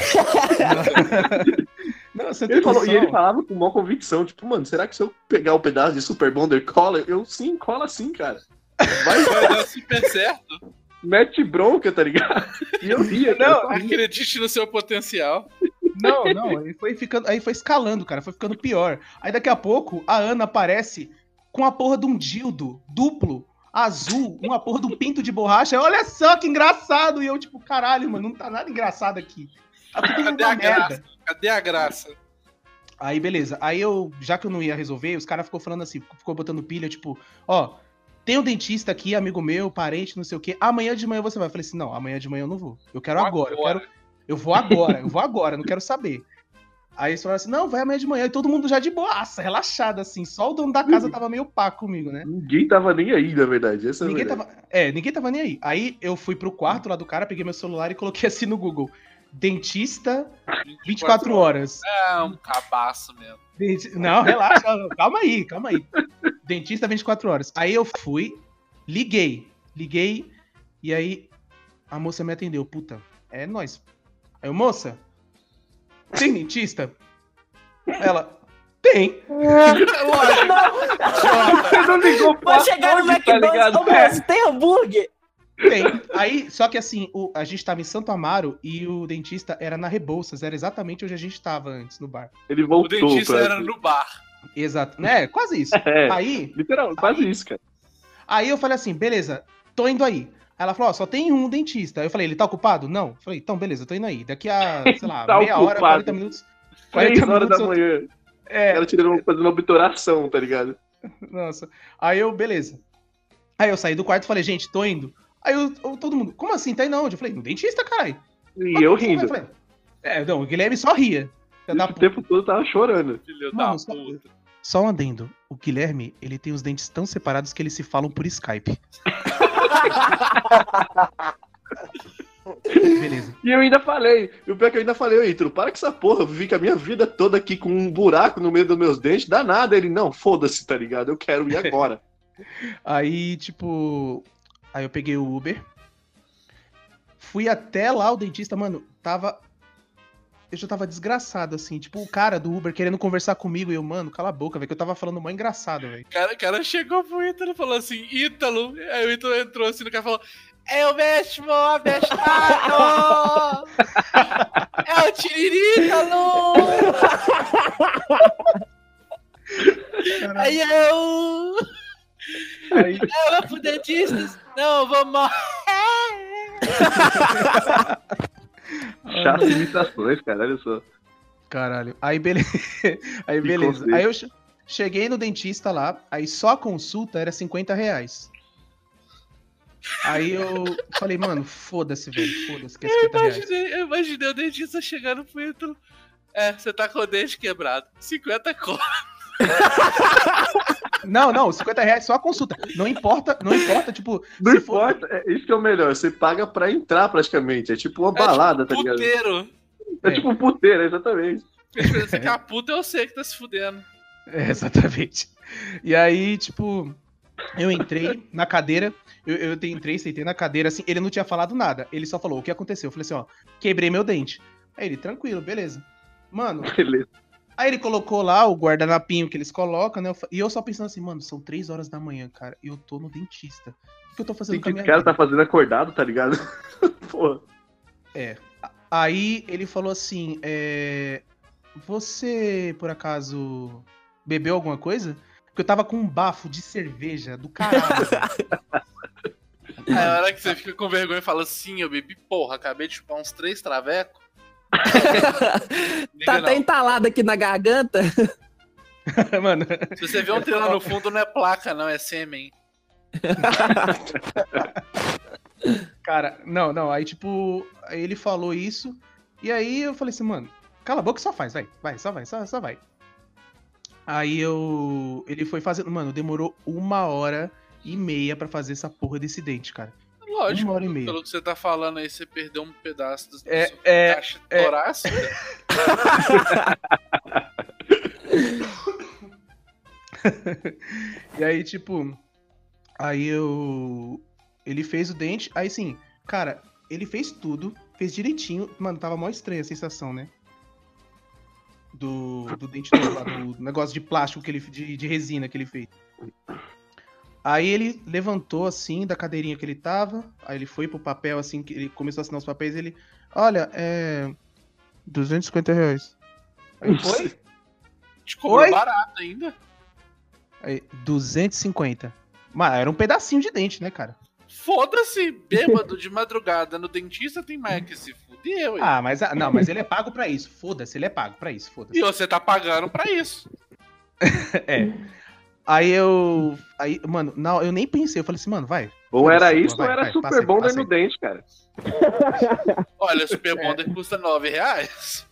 Não, você e ele falava com maior convicção, tipo, mano, será que se eu pegar um pedaço de Super Bonder cola? Eu sim, cola sim, cara. Vai dar super certo. Mete bronca, tá ligado? E eu ria, não, acredite no seu potencial. Não, aí foi escalando, cara, foi ficando pior. Aí daqui a pouco a Ana aparece com a porra de um dildo duplo, azul, uma porra de um pinto de borracha. Olha só que engraçado! E eu, tipo, caralho, mano, não tá nada engraçado aqui. Tá tudo Cadê a graça? Cadê a graça? Aí, beleza. Aí já que eu não ia resolver, os caras ficou falando assim, ficou botando pilha, tipo, ó, tem um dentista aqui, amigo meu, parente, não sei o quê. Amanhã de manhã você vai. Eu falei assim, não, amanhã de manhã eu não vou. Eu quero agora. Eu vou agora, não quero saber. Aí eles falaram assim, não, vai amanhã de manhã. E todo mundo já de boaça, relaxado, assim. Só o dono da casa tava meio pá comigo, né? Ninguém tava nem aí, na verdade. Ninguém tava nem aí. Aí eu fui pro quarto lá do cara, peguei meu celular e coloquei assim no Google. Dentista, 24 horas. É um cabaço mesmo. Não, relaxa, calma aí. Dentista, 24 horas. Aí eu fui, liguei. E aí a moça me atendeu. Puta, é nóis. Aí eu, moça... Tem dentista? Ela, tem. Você não ligou pra Vai chegar no McDonald's, ô moço, tem hambúrguer? Tem. Aí, só que assim, a gente tava em Santo Amaro e o dentista era na Rebouças, era exatamente onde a gente tava antes, no bar. Ele voltou. O dentista era no bar. Exato. Né, quase isso. Aí... Literal, quase isso, cara. Aí eu falei assim, beleza, tô indo aí. Aí ela falou, ó, só tem um dentista. Aí eu falei, ele tá ocupado? Não. Eu falei, então, beleza, tô indo aí. Daqui a, sei lá, tá meia hora, 40 minutos. 3 horas da manhã. Ela fazendo uma obturação, tá ligado? Nossa. Aí eu, beleza. Aí eu saí do quarto e falei, gente, tô indo. Aí todo mundo, como assim? Tá indo aonde? Eu falei, no dentista, caralho. E eu rindo. Falei, não, o Guilherme só ria. O tempo todo tava chorando. Filho da puta. Só um adendo. O Guilherme, ele tem os dentes tão separados que eles se falam por Skype. Beleza. E eu ainda falei, o pior é que eu ainda falei, Ítalo, para com essa porra, eu vivi com a minha vida toda aqui com um buraco no meio dos meus dentes, dá nada. Ele, não, foda-se, tá ligado? Eu quero ir agora. Aí, tipo, aí eu peguei o Uber, fui até lá, o dentista, mano, eu já tava desgraçado, assim, tipo, o cara do Uber querendo conversar comigo, e eu, mano, cala a boca, velho, que eu tava falando mó engraçado, velho. O cara chegou pro Ítalo e falou assim, Ítalo, aí o Ítalo entrou assim no cara e falou, é o mesmo abestado! É o Tiririítalo! Aí eu vou pro dentista, não, vou morrer! Chato imitações, cara, olha só. Caralho. Aí beleza. Aí eu cheguei no dentista lá, aí só a consulta era R$50. Aí eu falei, mano, foda-se, velho, foda-se, que é R$50. Eu imaginei o dentista chegando pro Ítalo. Você tá com o dente quebrado. 50 conto. Não, R$50 só a consulta. Não importa, tipo... Não importa, isso que é o melhor, você paga pra entrar praticamente, é tipo uma balada, tipo tá ligado? Puteiro. É tipo um puteiro, exatamente. Você que a puta eu sei que tá se fudendo. Exatamente. E aí, tipo, eu entrei na cadeira, eu entrei, sentei na cadeira, assim, ele não tinha falado nada, ele só falou o que aconteceu. Eu falei assim, ó, quebrei meu dente. Aí ele, tranquilo, beleza. Mano... Beleza. Aí ele colocou lá o guardanapinho que eles colocam, né? E eu só pensando assim, mano, são 3 horas da manhã, cara, e eu tô no dentista. O que eu tô fazendo com a minha vida? O cara vida? tá fazendo acordado, tá ligado? Porra. Aí ele falou assim, você, por acaso, bebeu alguma coisa? Porque eu tava com um bafo de cerveja do caralho. Aí a hora que você fica com vergonha e fala assim, eu bebi, porra, acabei de chupar uns 3 travecos. Tá até entalado aqui na garganta. Mano, Se você vê um trem lá no fundo, não é placa, não, é sêmen. cara, não, aí tipo, aí ele falou isso, e aí eu falei assim, mano, cala a boca e só faz, só vai. Aí ele foi fazendo, mano, demorou 1h30 pra fazer essa porra desse dente, cara. Lógico, 1h30. pelo que você tá falando aí, você perdeu um pedaço da sua caixa torácica. E aí, tipo, ele fez o dente, aí sim, cara, ele fez tudo, fez direitinho, mano, tava mó estranha a sensação, né? Do dente todo lá, do negócio de plástico que ele, de resina que ele fez. Aí ele levantou assim da cadeirinha que ele tava, aí ele foi pro papel assim, que ele começou a assinar os papéis, ele, olha, R$250. Aí foi? Te cobrou barato ainda. Aí, 250. Mas era um pedacinho de dente, né, cara? Foda-se, bêbado de madrugada no dentista tem mais que se fuder, ué. Ah, mas ele é pago pra isso. Foda-se, ele é pago pra isso, foda-se. E você tá pagando pra isso. Aí, mano, não, eu nem pensei, eu falei assim, mano, vai. Ou era vai, isso, ou era Super Bonder no dente, cara. Olha, Super Bonder custa R$9.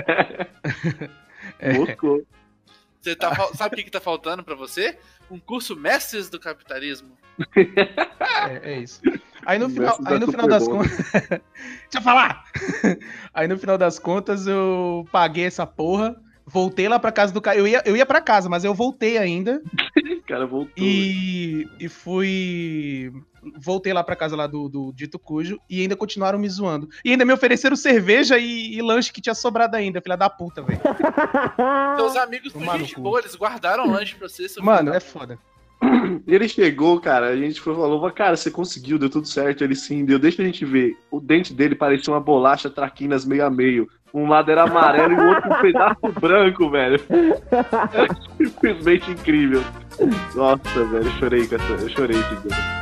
Moscou. Você sabe o que tá faltando pra você? Um curso Mestres do Capitalismo. É isso. Aí no final das contas. Deixa eu falar! Aí no final das contas eu paguei essa porra, voltei lá pra casa do cara. Eu ia pra casa, mas eu voltei ainda. O cara voltou. E fui. Voltei lá pra casa lá do Dito Cujo e ainda continuaram me zoando. E ainda me ofereceram cerveja e lanche que tinha sobrado ainda, filha da puta, velho. Seus amigos são gente boa, eles guardaram lanche pra você. Mano, é foda. Ele chegou, cara, a gente falou, cara, você conseguiu, deu tudo certo. Ele sim, deu, deixa a gente ver. O dente dele parecia uma bolacha traquinas meio a meio. Um lado era amarelo e o outro um pedaço branco, velho. Era simplesmente incrível. Nossa, velho, eu chorei esse dia.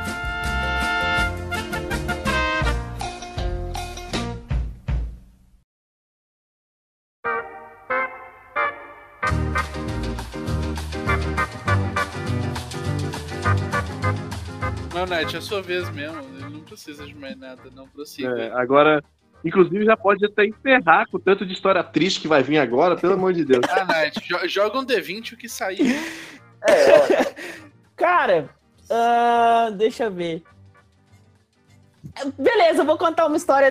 Não, Net, é a sua vez mesmo. Ele não precisa de mais nada, não prossiga. Agora, inclusive, já pode até encerrar com o tanto de história triste que vai vir agora, pelo amor de Deus. Ah, Net, joga um D20 o que sair. Cara, deixa eu ver. Beleza, eu vou contar uma história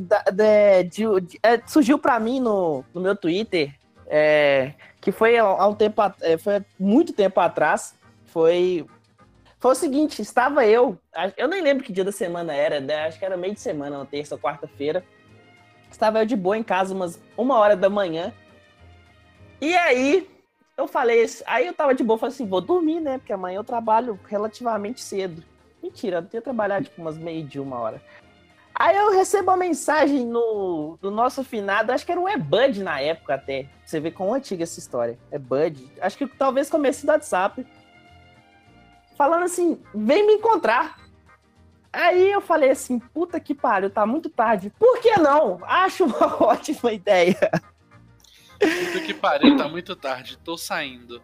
surgiu pra mim no meu Twitter, que foi há um tempo, foi muito tempo atrás. Foi o seguinte, estava eu nem lembro que dia da semana era, né? Acho que era meio de semana, uma terça ou quarta-feira. Estava eu de boa em casa, umas 1h da manhã. E aí, eu falei, aí eu tava de boa, falei assim, vou dormir, né? Porque amanhã eu trabalho relativamente cedo. Mentira, eu ia trabalhar tipo umas 12h, 1h. Aí eu recebo uma mensagem no nosso finado, acho que era o eBud na época até. Você vê quão antiga essa história. eBud, acho que talvez comece do WhatsApp. Falando assim, vem me encontrar. Aí eu falei assim, puta que pariu, tá muito tarde. Por que não? Acho uma ótima ideia. Puta que pariu, tá muito tarde, tô saindo.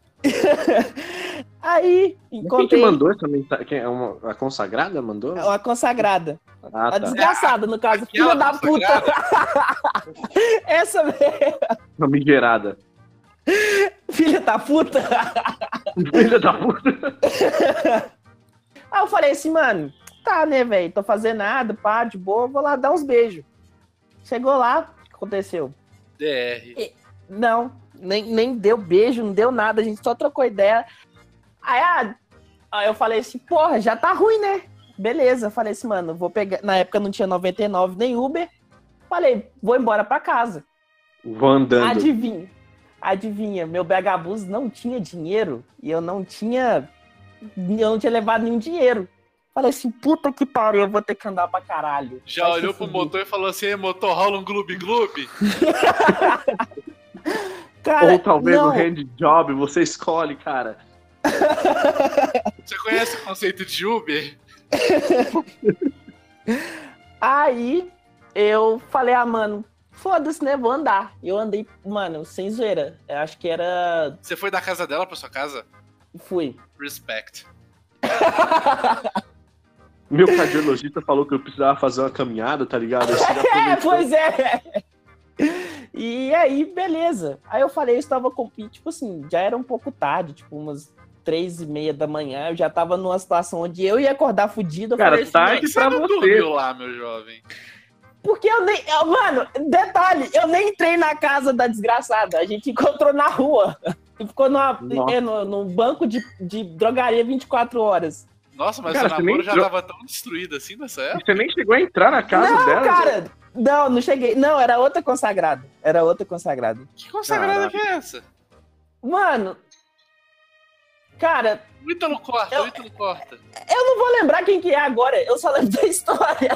Aí, encontrei... Quem que mandou essa mensagem? A consagrada mandou? É uma consagrada. Ah, A desgraçada, no caso. Filha da puta. Essa mesmo. Famigerada. Filha da puta. Filha da puta. Aí eu falei assim, mano, tá, né, velho? Tô fazendo nada, pá, de boa, vou lá dar uns beijos. Chegou lá, o que aconteceu? DR. Não, nem deu beijo, não deu nada, a gente só trocou ideia. Aí eu falei assim, porra, já tá ruim, né? Beleza, falei assim, mano, vou pegar. Na época não tinha 99 nem Uber. Falei, vou embora pra casa. Vou andando. Adivinha, meu BH Bus não tinha dinheiro e eu não tinha levado nenhum dinheiro. Falei assim, puta que pariu, eu vou ter que andar pra caralho. Já olhou pro motor e falou assim, motor, rola um gloob-gloob? Cara, Ou talvez não. um hand job, você escolhe, cara. Você conhece o conceito de Uber? Aí eu falei, mano, foda-se, né? Vou andar. Eu andei, mano, sem zoeira. Eu acho que era. Você foi da casa dela pra sua casa? Fui. Respect. Meu cardiologista falou que eu precisava fazer uma caminhada, tá ligado? Pois é. E aí, beleza. Aí eu falei, eu estava com. Tipo assim, já era um pouco tarde, tipo, umas 3:30 da manhã. Eu já tava numa situação onde eu ia acordar fudido. Eu Cara, falei assim, tarde Você pra não você. dormiu lá, meu jovem. porque eu nem. Mano, detalhe, eu nem entrei na casa da desgraçada. A gente encontrou na rua. E ficou num banco de drogaria 24 horas. Nossa, mas Cara, seu você namoro nem já entrou- tava tão destruído assim nessa época? Você nem chegou a entrar na casa Não, dela? cara. Não cheguei. Não, era outra consagrada. Que consagrada que é essa? Mano. Cara, O Ítalo corta, Eu- o Ítalo corta. eu não vou lembrar quem que é agora. Eu só lembro da história.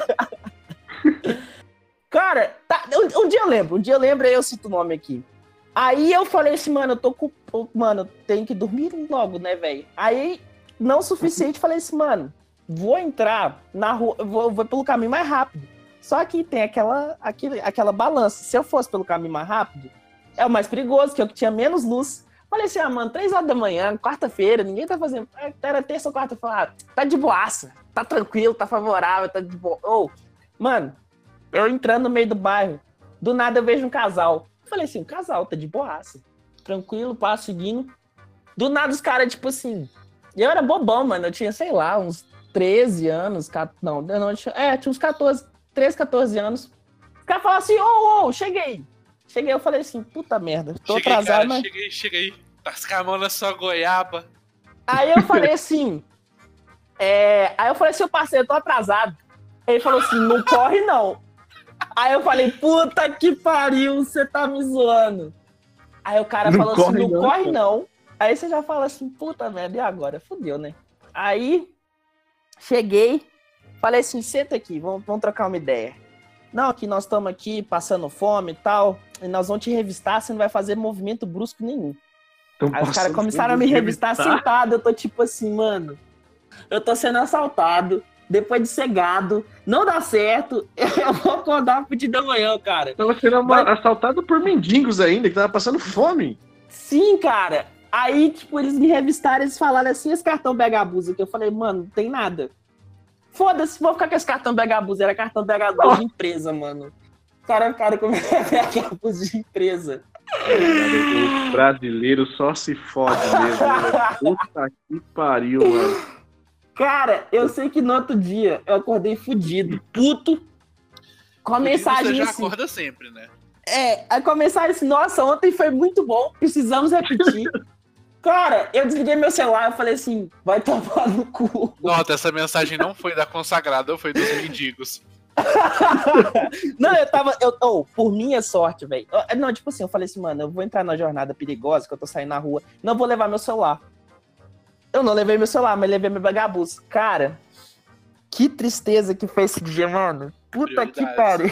Cara, tá, um dia eu lembro, aí eu cito o nome aqui. Aí eu falei assim, mano, eu tô com. Mano, tenho que dormir logo, né, velho? Aí, não o suficiente, falei assim, mano, vou entrar na rua, vou pelo caminho mais rápido. Só que tem aquela balança. Se eu fosse pelo caminho mais rápido, é o mais perigoso, que é o que tinha menos luz. Falei assim, mano, 3 horas da manhã, quarta-feira, ninguém tá fazendo. Era terça ou quarta, eu falei, tá de boaça, tá tranquilo, tá favorável, tá de boa. Mano, eu entrando no meio do bairro, do nada eu vejo um casal. Falei assim, o casal tá de boaça, tranquilo, passo seguindo. Do nada os caras, tipo assim, eu era bobão, mano, eu tinha, sei lá, uns 13 anos, tinha uns 13, 14 anos. Os caras falaram assim, cheguei. Cheguei, eu falei assim, puta merda, tô Cheguei, atrasado, cara, mas... cheguei. Tascar a mão na sua goiaba. Aí eu falei assim, seu parceiro, eu tô atrasado. Ele falou assim, não corre não. Aí eu falei, puta que pariu, você tá me zoando. Aí o cara falou assim, não corre não. Aí você já fala assim, puta merda, e agora? Fudeu, né? Aí, cheguei, falei assim, senta aqui, vamos trocar uma ideia. Não, aqui nós estamos aqui passando fome e tal, e nós vamos te revistar, você não vai fazer movimento brusco nenhum. Aí os caras começaram a me revistar sentado, eu tô tipo assim, mano, eu tô sendo assaltado, depois de ser gado, não dá certo, eu vou acordar pro dia da manhã, cara. Tava sendo assaltado por mendigos ainda, que tava passando fome. Sim, cara. Aí, tipo, eles me revistaram, eles falaram assim, esse cartão Begabusa, que eu falei, mano, não tem nada. Foda-se, vou ficar com esse cartão Begabusa, era cartão Begabusa de empresa, mano. Cara com Begabusa de empresa. O brasileiro só se fode mesmo. Né? Puta que pariu, mano. Cara, eu sei que no outro dia eu acordei fudido, puto, com a mensagem Você já assim. acorda sempre, né? Aí com a mensagem assim, nossa, ontem foi muito bom, precisamos repetir. Cara, eu desliguei meu celular e falei assim, vai tomar no cu. Nota, essa mensagem não foi da consagrada, foi dos mendigos. Não, por minha sorte, velho. Não, tipo assim, eu falei assim, mano, eu vou entrar na jornada perigosa, que eu tô saindo na rua, não vou levar meu celular. Eu não levei meu celular, mas levei meu Begabusa. Cara, que tristeza que foi esse dia, mano. Puta que pariu.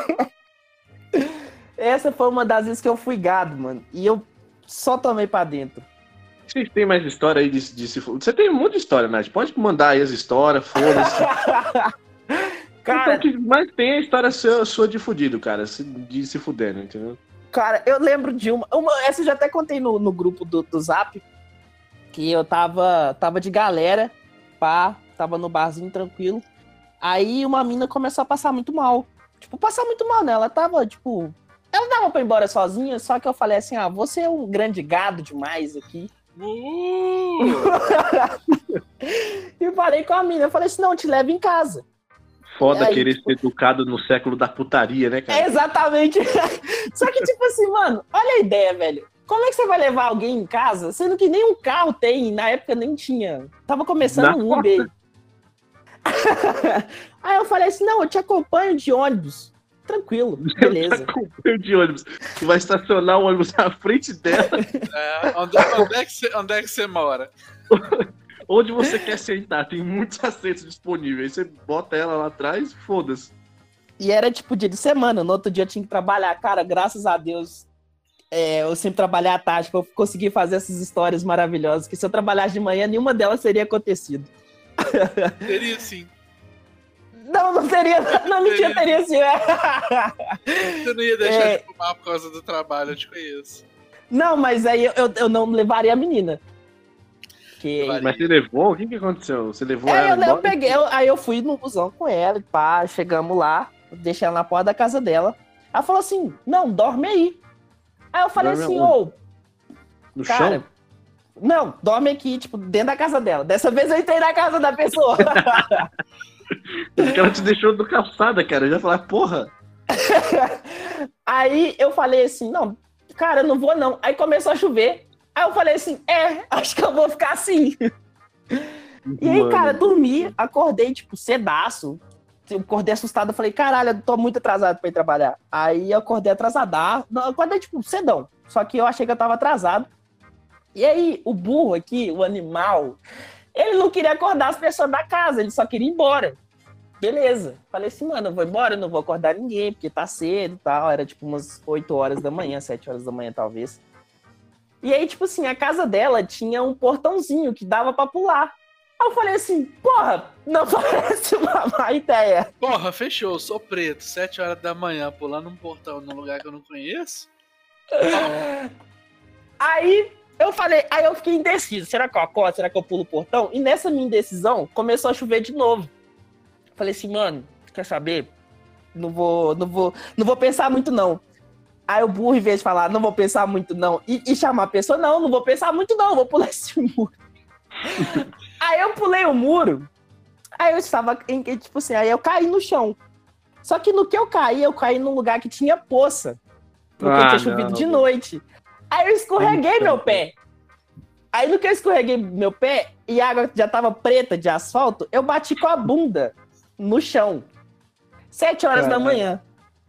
Essa foi uma das vezes que eu fui gado, mano. E eu só tomei pra dentro. Vocês têm mais história aí de se fuder? Você tem um monte de história, Nath. Pode mandar aí as histórias, foda-se. Cara, Então, mas tem a história sua de fudido, cara. De se fudendo, entendeu? cara, eu lembro de uma. Essa eu já até contei no grupo do Zap. Que eu tava de galera, tava no barzinho tranquilo. Aí uma mina começou a passar muito mal. Tipo, passar muito mal, né? Ela tava, tipo... Ela dava pra ir embora sozinha, só que eu falei assim, você é um grande gado demais aqui. E parei com a mina. Eu falei assim, não, eu te levo em casa. Foda aí, querer tipo... ser educado no século da putaria, né, cara? Exatamente. Só que, tipo assim, mano, olha a ideia, velho. Como é que você vai levar alguém em casa, sendo que nem um carro tem, na época nem tinha. Tava começando um Uber. Aí eu falei assim, não, eu te acompanho de ônibus. Tranquilo, beleza. Eu te acompanho de ônibus. Tu vai estacionar o ônibus na frente dela. Onde é que você mora? Onde você quer sentar, tem muitos assentos disponíveis. Aí você bota ela lá atrás, foda-se. E era tipo dia de semana, no outro dia eu tinha que trabalhar. Cara, graças a Deus, eu sempre trabalhei à tarde pra eu conseguir fazer essas histórias maravilhosas, que se eu trabalhasse de manhã, nenhuma delas teria acontecido. Teria sim. Não teria, não, mentira, teria sim. Você não ia deixar de fumar por causa do trabalho, eu te conheço. Não, mas aí eu não levaria a menina. Mas você levou? O que aconteceu? Você levou ela eu embora? peguei, aí eu fui no busão com ela, pá, chegamos lá, deixei ela na porta da casa dela. Ela falou assim, não, dorme aí. Aí eu falei Dorme assim, aonde? No cara, chão? não, dorme aqui, tipo, dentro da casa dela. Dessa vez eu entrei na casa da pessoa. Porque ela te deixou do calçada, cara. Eu já falei, porra. Aí eu falei assim, não, cara, eu não vou não. Aí começou a chover. Aí eu falei assim, acho que eu vou ficar assim. E aí, cara, dormi, acordei, tipo, cedaço. Eu acordei assustado, eu falei, caralho, eu tô muito atrasado pra ir trabalhar. Aí eu acordei atrasado, eu acordei, tipo, cedão. Só que eu achei que eu tava atrasado. E aí, o burro aqui, o animal, ele não queria acordar as pessoas da casa, ele só queria ir embora. Beleza. Falei assim, mano, eu vou embora, eu não vou acordar ninguém, porque tá cedo e tal. Era tipo umas 8 horas da manhã, 7 horas da manhã, talvez. E aí, tipo assim, a casa dela tinha um portãozinho que dava pra pular. Aí eu falei assim, porra, não parece uma má ideia. Porra, fechou, eu sou preto, 7 horas da manhã, pulando um portão num lugar que eu não conheço. Aí eu fiquei indeciso. Será que eu acordo? Será que eu pulo o portão? E nessa minha indecisão, começou a chover de novo. Falei assim, mano, quer saber? Não vou pensar muito, não. Aí o burro, em vez de falar, não vou pensar muito, não, e chamar a pessoa, não vou pensar muito, não, vou pular esse muro. Aí eu pulei o muro, aí eu estava, tipo assim, aí eu caí no chão. Só que no que eu caí num lugar que tinha poça, porque tinha chovido de noite. Aí eu escorreguei meu pé. Aí no que eu escorreguei meu pé, e a água já tava preta de asfalto, eu bati com a bunda no chão. 7 horas da manhã.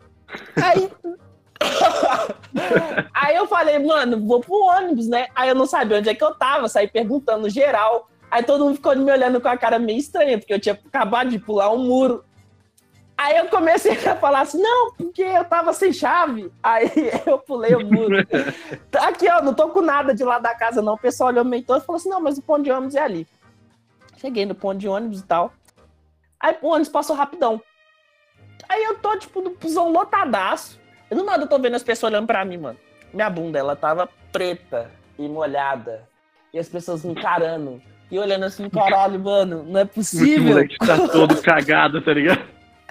Aí eu falei, mano, vou pro ônibus, né? Aí eu não sabia onde é que eu tava, saí perguntando geral. Aí todo mundo ficou me olhando com a cara meio estranha, porque eu tinha acabado de pular um muro. Aí eu comecei a falar assim, não, porque eu tava sem chave. Aí eu pulei o muro. Aqui, ó, não tô com nada de lá da casa, não. O pessoal olhou meio todo e falou assim, não, mas o ponto de ônibus é ali. Cheguei no ponto de ônibus e tal. Aí o ônibus passou rapidão. Aí eu tô, tipo, no busão lotadaço. E do nada eu tô vendo as pessoas olhando pra mim, mano. Minha bunda, ela tava preta e molhada. E as pessoas me encarando. E olhando assim, caralho, mano, não é possível. O moleque tá todo cagado, tá ligado?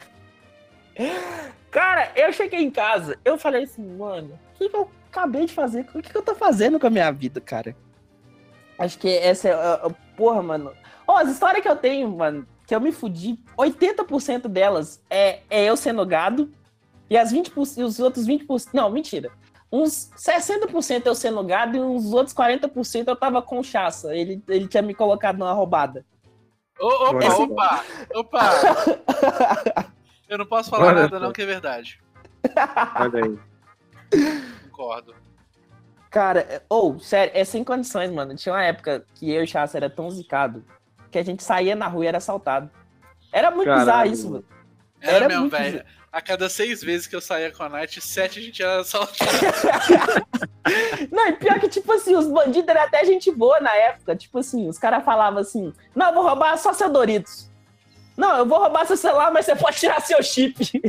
Cara, eu cheguei em casa, eu falei assim, mano, o que eu acabei de fazer? O que eu tô fazendo com a minha vida, cara? Acho que essa é... porra, mano. As histórias que eu tenho, mano, que eu me fudi, 80% delas é eu sendo gado. E os outros 20%... Não, mentira. Uns 60% eu sendo gado e uns outros 40% eu tava com chaça. Ele tinha me colocado numa roubada. Opa! Eu não posso falar nada não, que é verdade. Olha aí. Concordo. Cara, sério, é sem condições, mano. Tinha uma época que eu e o Chaça era tão zicado que a gente saía na rua e era assaltado. Era muito bizarro isso, mano. Era mesmo, velho. A cada 6 vezes que eu saía com a Night, 7 a gente era assaltado. Não, e pior que, tipo assim, os bandidos eram até gente boa na época. Tipo assim, os caras falavam assim, não, eu vou roubar só seu Doritos. Não, eu vou roubar seu celular, mas você pode tirar seu chip.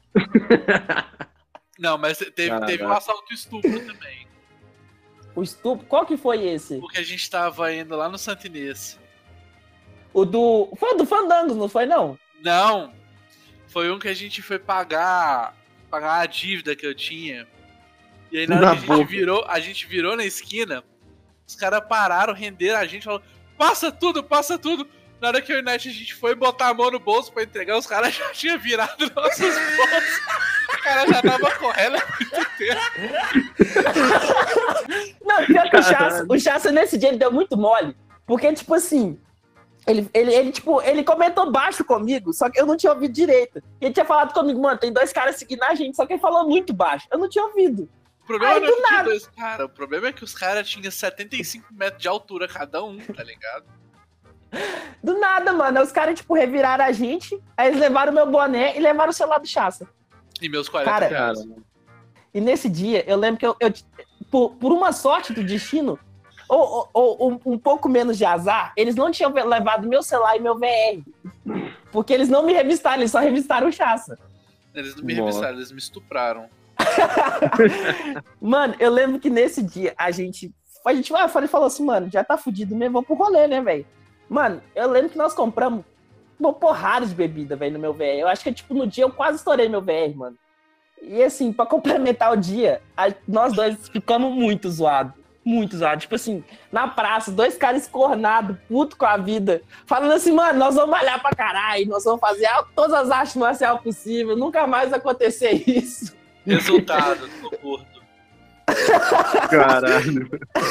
Não, mas teve um assalto estupro também. O estupro? Qual que foi esse? Porque a gente tava indo lá no Santa Inês. Foi o do Fandangos, não foi, não? Não. Foi um que a gente foi pagar a dívida que eu tinha. E aí na hora que a gente virou na esquina, os caras pararam, renderam a gente, falaram, passa tudo. Na hora que eu e o Net a gente foi botar a mão no bolso pra entregar, os caras já tinham virado nossos bolsos. O cara já tava correndo há muito tempo. Não, pior que o Chassa nesse dia ele deu muito mole. Porque, tipo assim, ele comentou baixo comigo, só que eu não tinha ouvido direito. E ele tinha falado comigo, mano, tem 2 caras seguindo a gente, só que ele falou muito baixo. Eu não tinha ouvido. O problema não é que tinha 2 caras, o problema é que os caras tinham 75 metros de altura cada um, tá ligado? Do nada, mano. Os caras, tipo, reviraram a gente, aí eles levaram o meu boné e levaram o celular do Chassa. E meus 40 reais. E nesse dia, eu lembro que eu por uma sorte do destino, ou um pouco menos de azar, eles não tinham levado meu celular e meu VR. Porque eles não me revistaram, eles só revistaram o Chassa. Eles não me revistaram, eles me estupraram. Mano, eu lembro que nesse dia a gente falou assim, mano, já tá fudido mesmo, vamos pro rolê, né, velho? Mano, eu lembro que nós compramos uma porrada de bebida, velho, no meu VR. Eu acho que, tipo, no dia eu quase estourei meu VR, mano. E assim, pra complementar o dia, nós dois ficamos muito zoados. Muito zoado. Tipo assim, na praça, 2 caras escornados, puto com a vida, falando assim, mano, nós vamos malhar pra caralho, nós vamos fazer todas as artes marciais possíveis, nunca mais vai acontecer isso. Resultado, tô gordo. Caralho.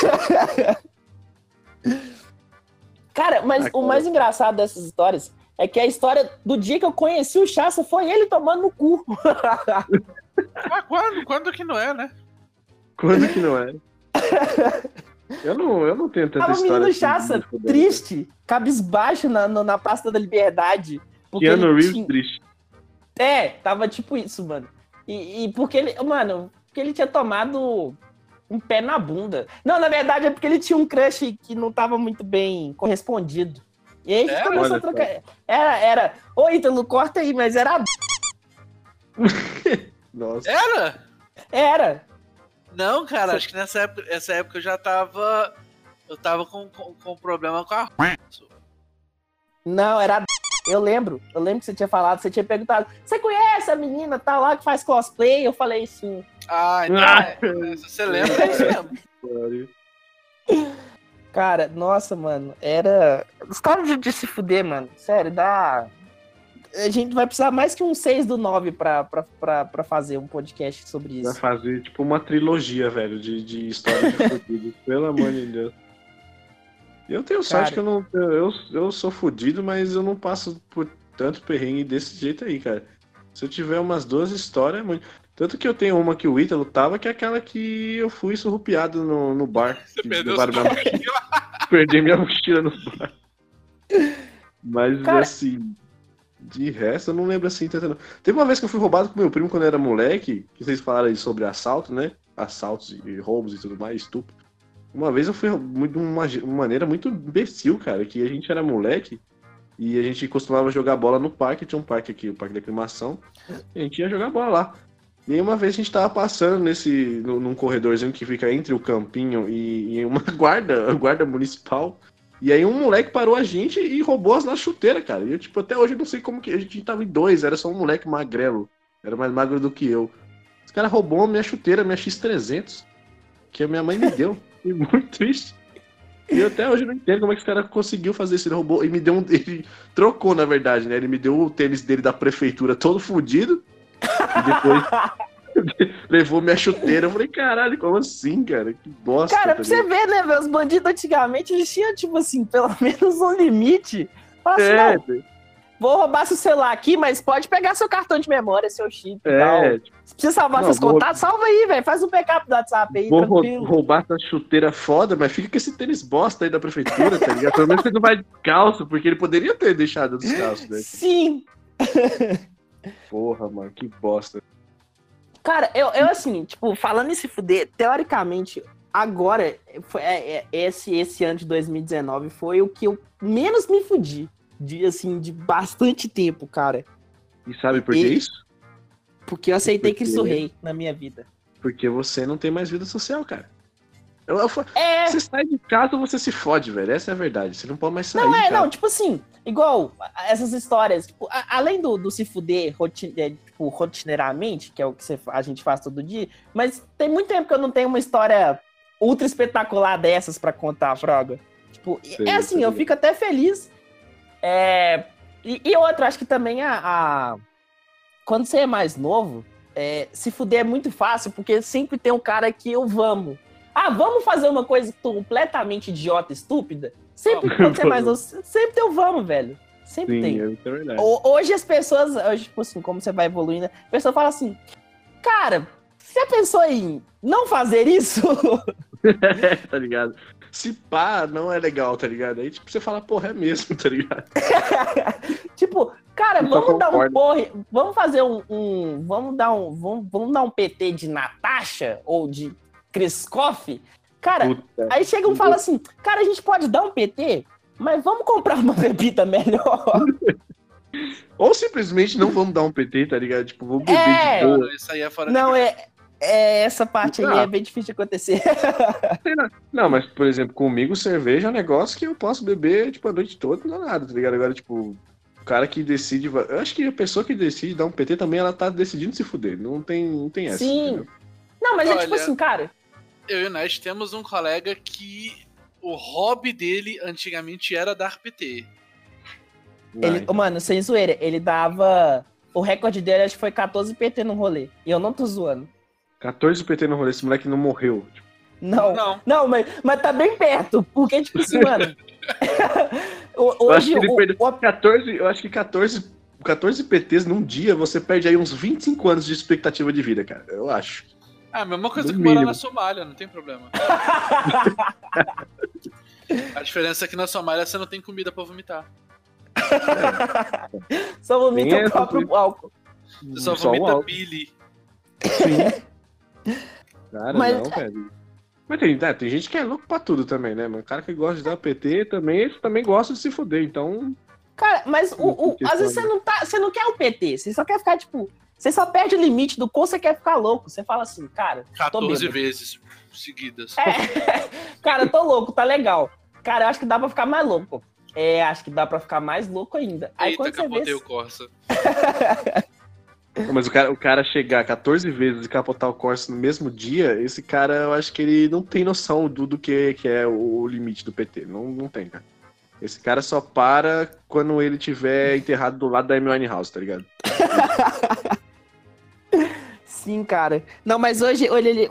Cara, mas o mais engraçado dessas histórias é que a história do dia que eu conheci o Chassa foi ele tomando no cu. Ah, quando que não é, né? Quando que não é? Eu não tenho tanta Tava o história. menino Chassa, triste, cabisbaixo na Praça da Liberdade. Keanu Reeves triste. Tava tipo isso, mano. E porque ele, mano, porque ele tinha tomado um pé na bunda. Não, na verdade é porque ele tinha um crush que não tava muito bem correspondido. E aí a gente começou a trocar. Era. Ô, Ítalo, corta aí, mas era. Nossa. Era. Não, cara, acho que nessa época eu já tava. Eu tava com problema com a. Não, era. Eu lembro que você tinha falado, você tinha perguntado, você conhece a menina tal lá que faz cosplay? Eu falei sim. Ah, então se você lembra, é isso mesmo. Cara, nossa, mano, era. História de se fuder, mano. Sério, dá. A gente vai precisar mais que um 6 do 9 pra fazer um podcast sobre isso. Vai fazer tipo uma trilogia, velho, de história de fudido. Pelo amor de Deus. Eu tenho sorte que eu sou fudido, mas eu não passo por tanto perrengue desse jeito aí, cara. Se eu tiver umas 2 histórias, muito. Tanto que eu tenho uma que o Ítalo tava, que é aquela que eu fui surrupiado no bar. Você perdeu minha mochila. Perdi minha mochila no bar. Mas, cara, assim, de resto, eu não lembro assim tanto não. Teve uma vez que eu fui roubado com meu primo quando eu era moleque, que vocês falaram aí sobre assalto, né? Assaltos e roubos e tudo mais, estupro. Uma vez eu fui de uma maneira muito imbecil, cara, que a gente era moleque e a gente costumava jogar bola no parque, tinha um parque aqui, o Parque da Aclimação, e a gente ia jogar bola lá. E aí uma vez a gente tava passando num corredorzinho que fica entre o campinho e uma guarda municipal, e aí um moleque parou a gente e roubou as nossas chuteiras, cara. E eu, tipo, até hoje eu não sei como que a gente tava em 2, era só um moleque magrelo, era mais magro do que eu. Esse cara roubou a minha chuteira, minha X300, que a minha mãe me deu. Fiquei muito triste. E eu até hoje não entendo como é que esse cara conseguiu fazer isso. Ele roubou e me deu ele trocou, na verdade, né? Ele me deu o tênis dele da prefeitura todo fudido. E depois levou minha chuteira. Eu falei, caralho, como assim, cara? Que bosta. Cara, pra você ver, né, os bandidos antigamente, eles tinham, tipo assim, pelo menos um limite. Fala assim, não, vou roubar seu celular aqui, mas pode pegar seu cartão de memória, seu chip e tal. Se precisa salvar seus contatos, salva aí, velho. Faz um backup do WhatsApp aí, tranquilo. Vou roubar essa chuteira foda, mas fica com esse tênis bosta aí da prefeitura, tá ligado? Pelo menos você não vai de calço, porque ele poderia ter deixado dos calços, né? Sim! Porra, mano, que bosta. Cara, eu assim, tipo, falando em se fuder, teoricamente, agora, esse ano de 2019 foi o que eu menos me fudi. De bastante tempo, cara. E sabe por que isso? Porque eu aceitei Cristo Rei na minha vida. Porque você não tem mais vida social, cara. Você sai de casa, você se fode, velho. Essa é a verdade. Você não pode mais sair. Não, tipo assim, igual essas histórias, tipo, além do se fuder rotineiramente, que é o que a gente faz todo dia, mas tem muito tempo que eu não tenho uma história ultra espetacular dessas pra contar, Froga. Tipo, assim, eu fico até feliz. E outra, acho que também quando você é mais novo, se fuder é muito fácil, porque sempre tem um cara que eu vamos. Vamos fazer uma coisa completamente idiota, estúpida? Sempre, quando você é mais novo, sempre tem o vamos, velho. Sempre tem. É verdade. Hoje as pessoas, tipo assim, como você vai evoluindo, a pessoa fala assim, cara, você já pensou em não fazer isso? Tá ligado? Se pá, não é legal, tá ligado? Aí, tipo, você fala, porra, é mesmo, tá ligado? Tipo, cara, vamos dar um porre, vamos fazer vamos dar um PT de Natasha, ou de Kriskoff. Cara, Puta. aí chega e fala assim, cara, a gente pode dar um PT, mas vamos comprar uma bebida melhor. Ou simplesmente não vamos dar um PT, tá ligado? Tipo, vamos beber de boa. Isso aí é fora Não, de... essa parte aí é bem difícil de acontecer. Não, mas, por exemplo, comigo, cerveja é um negócio que eu posso beber, tipo, a noite toda, não dá nada, tá ligado? Agora, tipo, o cara que decide... Eu acho que a pessoa que decide dar um PT também, ela tá decidindo se fuder. Não tem essa. Sim. Entendeu? Não, mas é Olha, tipo assim, cara... Eu e o Nash temos um colega que o hobby dele antigamente era dar PT. Mano, sem zoeira, ele dava... O recorde dele acho que foi 14 PT no rolê. E eu não tô zoando. 14 PT no rolê, esse moleque não morreu. Tipo, Não, mas tá bem perto. Porque, tipo assim, mano... eu acho que ele perdeu 14, eu acho que 14 PTs num dia, você perde aí uns 25 anos de expectativa de vida, cara. Eu acho. Ah, a mesma coisa No que morar mínimo. na Somália, não tem problema. A diferença é que na Somália você não tem comida pra vomitar. Só vomita Tem o próprio álcool. Você só Só o vomita álcool. bile. Cara, Mas- não, velho. Mas tem gente que é louco pra tudo também, né, mano? O cara que gosta de dar PT também, esse também gosta de se fuder, então... Cara, mas às vezes você não quer o PT, você só quer ficar, tipo... Você só perde o limite do quão você quer ficar louco. Você fala assim, cara, tô 14 bêbado. vezes seguidas. Cara, tô louco, tá legal. Cara, eu acho que dá pra ficar mais louco. Acho que dá pra ficar mais louco ainda. Aí Eita, quando você capotei vê... o Corsa. Não, mas o cara chegar 14 vezes e capotar o Corsa no mesmo dia, esse cara, eu acho que ele não tem noção do que é o limite do PT. Não tem, cara. Esse cara só para quando ele tiver enterrado do lado da Amy Winehouse, tá ligado? Sim, cara. Não, mas hoje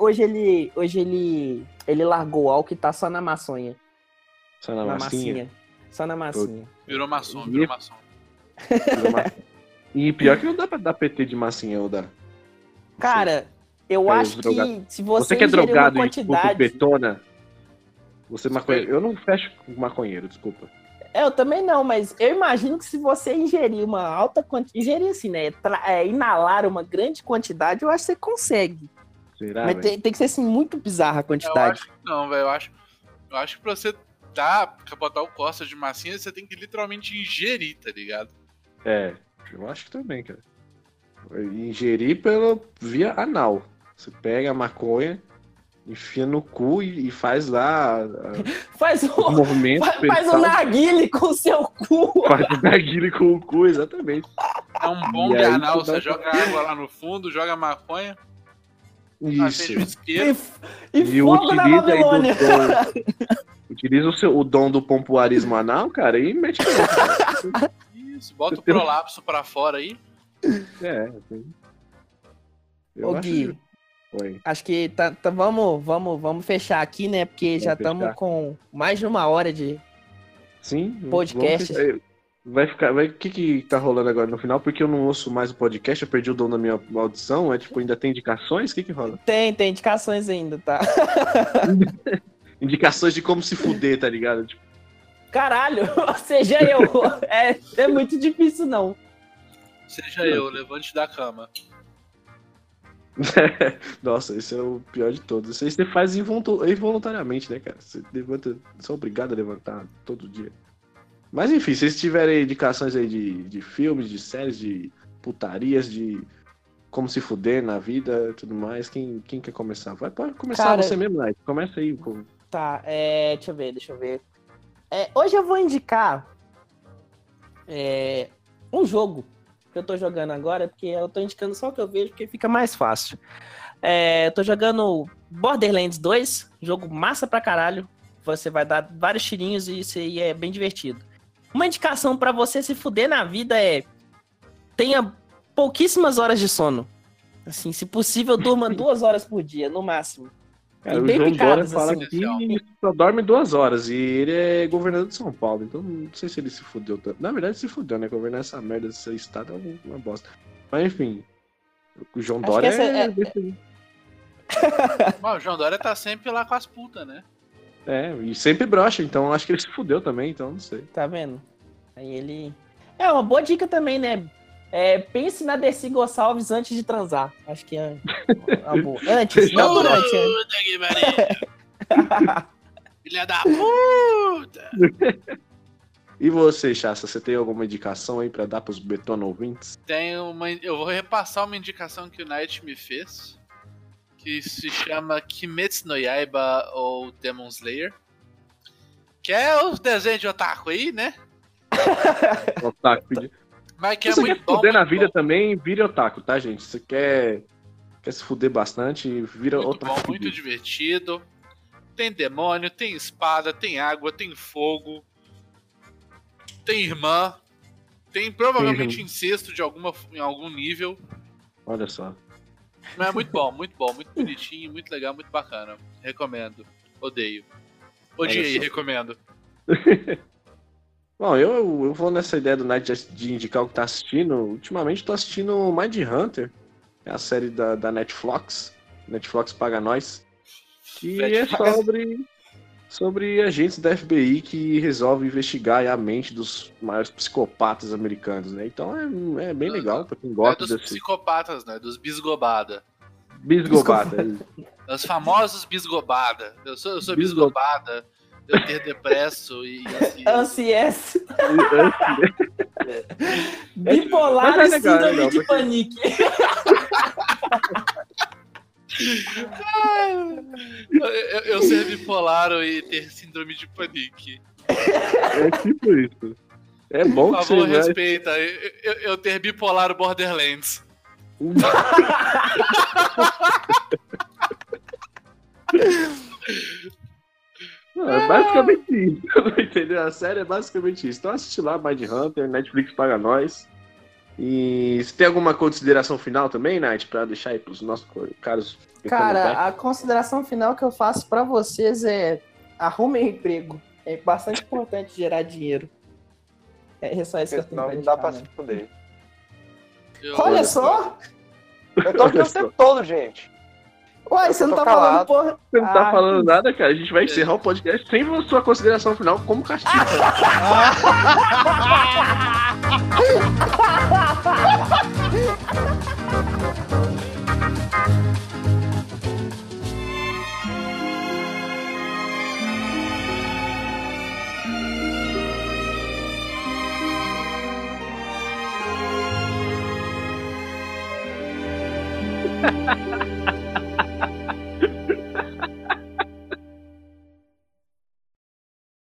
ele largou o álcool e tá só na maçonha. Só na massinha. Só na massinha. Virou maçom, E- virou maçom. Virou massinha. E pior que não dá pra dar PT de massinha, ou dá? Cara, eu É, acho os que drogados. se você Você que é ingerir uma drogado e quantidade... betona, você é maconheiro. Eu não fecho com maconheiro, desculpa. Eu também não, mas eu imagino que se você ingerir uma alta quantidade... Ingerir assim, né? Inalar uma grande quantidade, eu acho que você consegue. Será, Mas velho? tem que ser, assim, muito bizarra a Eu quantidade. acho que não, velho. Eu acho que pra você capotar o Corsa de massinha, você tem que literalmente ingerir, tá ligado? É, eu acho que também, cara. Ingerir via anal. Você pega a maconha, enfia no cu e faz lá Faz o um, movimento. faz um narguile com o seu cu. Faz o narguile com o cu, exatamente. É um bombe aí anal, tu dá- você joga água lá no fundo, joga maconha, Isso. acende o isqueiro. E fogo na Babilônia. Utiliza o dom do pompoarismo anal, cara, e mete dentro. Isso, bota o prolapso pra fora aí. É, assim. Eu Ô, acho Gui, que... Oi. acho que vamos fechar aqui, né? Porque já estamos fechar. com mais de 1 hora de... Sim. Podcast. vamos fechar. O que tá rolando agora no final? Porque eu não ouço mais o podcast, eu perdi o dom da minha audição. É tipo, ainda tem indicações? O que rola? Tem indicações ainda, tá? Indicações de como se fuder, tá ligado? Tipo, Caralho, seja eu. É muito difícil, não. Seja eu, levante da cama. nossa, esse é o pior de todos. Isso aí você faz involuntariamente, né, cara? Você é obrigado a levantar todo dia. Mas enfim, se vocês tiverem indicações aí de filmes, de séries, de putarias, de como se fuder na vida e tudo mais, quem quer começar? Pode começar Cara, você mesmo, Light. Começa aí. Tá, deixa eu ver. Hoje eu vou indicar um jogo que eu tô jogando agora, porque eu tô indicando só o que eu vejo, porque fica mais fácil. Eu tô jogando Borderlands 2, jogo massa pra caralho. Você vai dar vários tirinhos e isso aí é bem divertido. Uma indicação pra você se fuder na vida tenha pouquíssimas horas de sono. Assim, se possível, durma 2 horas por dia, no máximo. Cara, E o bem João Dória picadas, fala assim. que só dorme 2 horas e ele é governador de São Paulo, então não sei se ele se fudeu tanto. Na verdade, se fudeu, né? Governar essa merda desse estado é uma bosta. Mas enfim, o João Acho Dória que essa Bom, o João Dória tá sempre lá com as putas, né? e sempre brocha, então acho que ele se fudeu também, então não sei. Tá vendo? Aí ele... É uma boa dica também, né? Pense na Dercy Gonçalves antes de transar. Acho que é uma boa. Antes, não durante. Puta que pariu. Filha da puta! E você, Chassa, você tem alguma indicação aí pra dar pros Betona ouvintes? Eu vou repassar uma indicação que o Knight me fez, que se chama Kimetsu no Yaiba ou Demon Slayer, que é os desenhos de otaku aí, né? Otaku. Mas que Se é você muito quer bom. fuder na muito vida bom. também, vira otaku, tá, gente? Você quer se fuder bastante, vira Muito otaku. bom, muito divertido. Tem demônio, tem espada, tem água, tem fogo, tem irmã, tem provavelmente incesto em algum nível. Olha só. Mas é muito bom, muito bonitinho, muito legal, muito bacana. Recomendo. Odeio. Odiei, recomendo. Bom, eu vou nessa ideia do Night de indicar o que tá assistindo. Ultimamente tô assistindo Mind Hunter, é a série da Netflix. Netflix paga nós. Que é sobre agentes da FBI que resolvem investigar a mente dos maiores psicopatas americanos, né? Então é bem legal pra quem Não é gosta dos desse psicopatas, né? Dos bisgobada. bisgobata. Os famosos bisgobada. Eu sou bisgobada. Eu ter depresso e Ansiedade. Bipolar Mas e é legal, síndrome legal, de porque- panique. eu ser bipolar e ter síndrome de panique. É tipo isso. É bom Por que favor, você vai... respeita. Eu ter bipolar Borderlands. Não, é basicamente isso, entendeu? A série é basicamente isso. Então assiste lá, Mind Hunter, Netflix paga nós. E você tem alguma consideração final também, Night, pra deixar aí pros nossos caros... Cara, a consideração final que eu faço pra vocês é: arrumem emprego. É bastante importante gerar dinheiro. É só isso que eu tenho Senão pra não dá indicar, pra né? se fuder. Olha só! Eu tô aqui o tempo todo, gente. Uai, Eu você não tô tá calado. falando, porra. Você não tá Ah, falando nada, cara. A gente vai encerrar o podcast sem sua consideração final como castigo.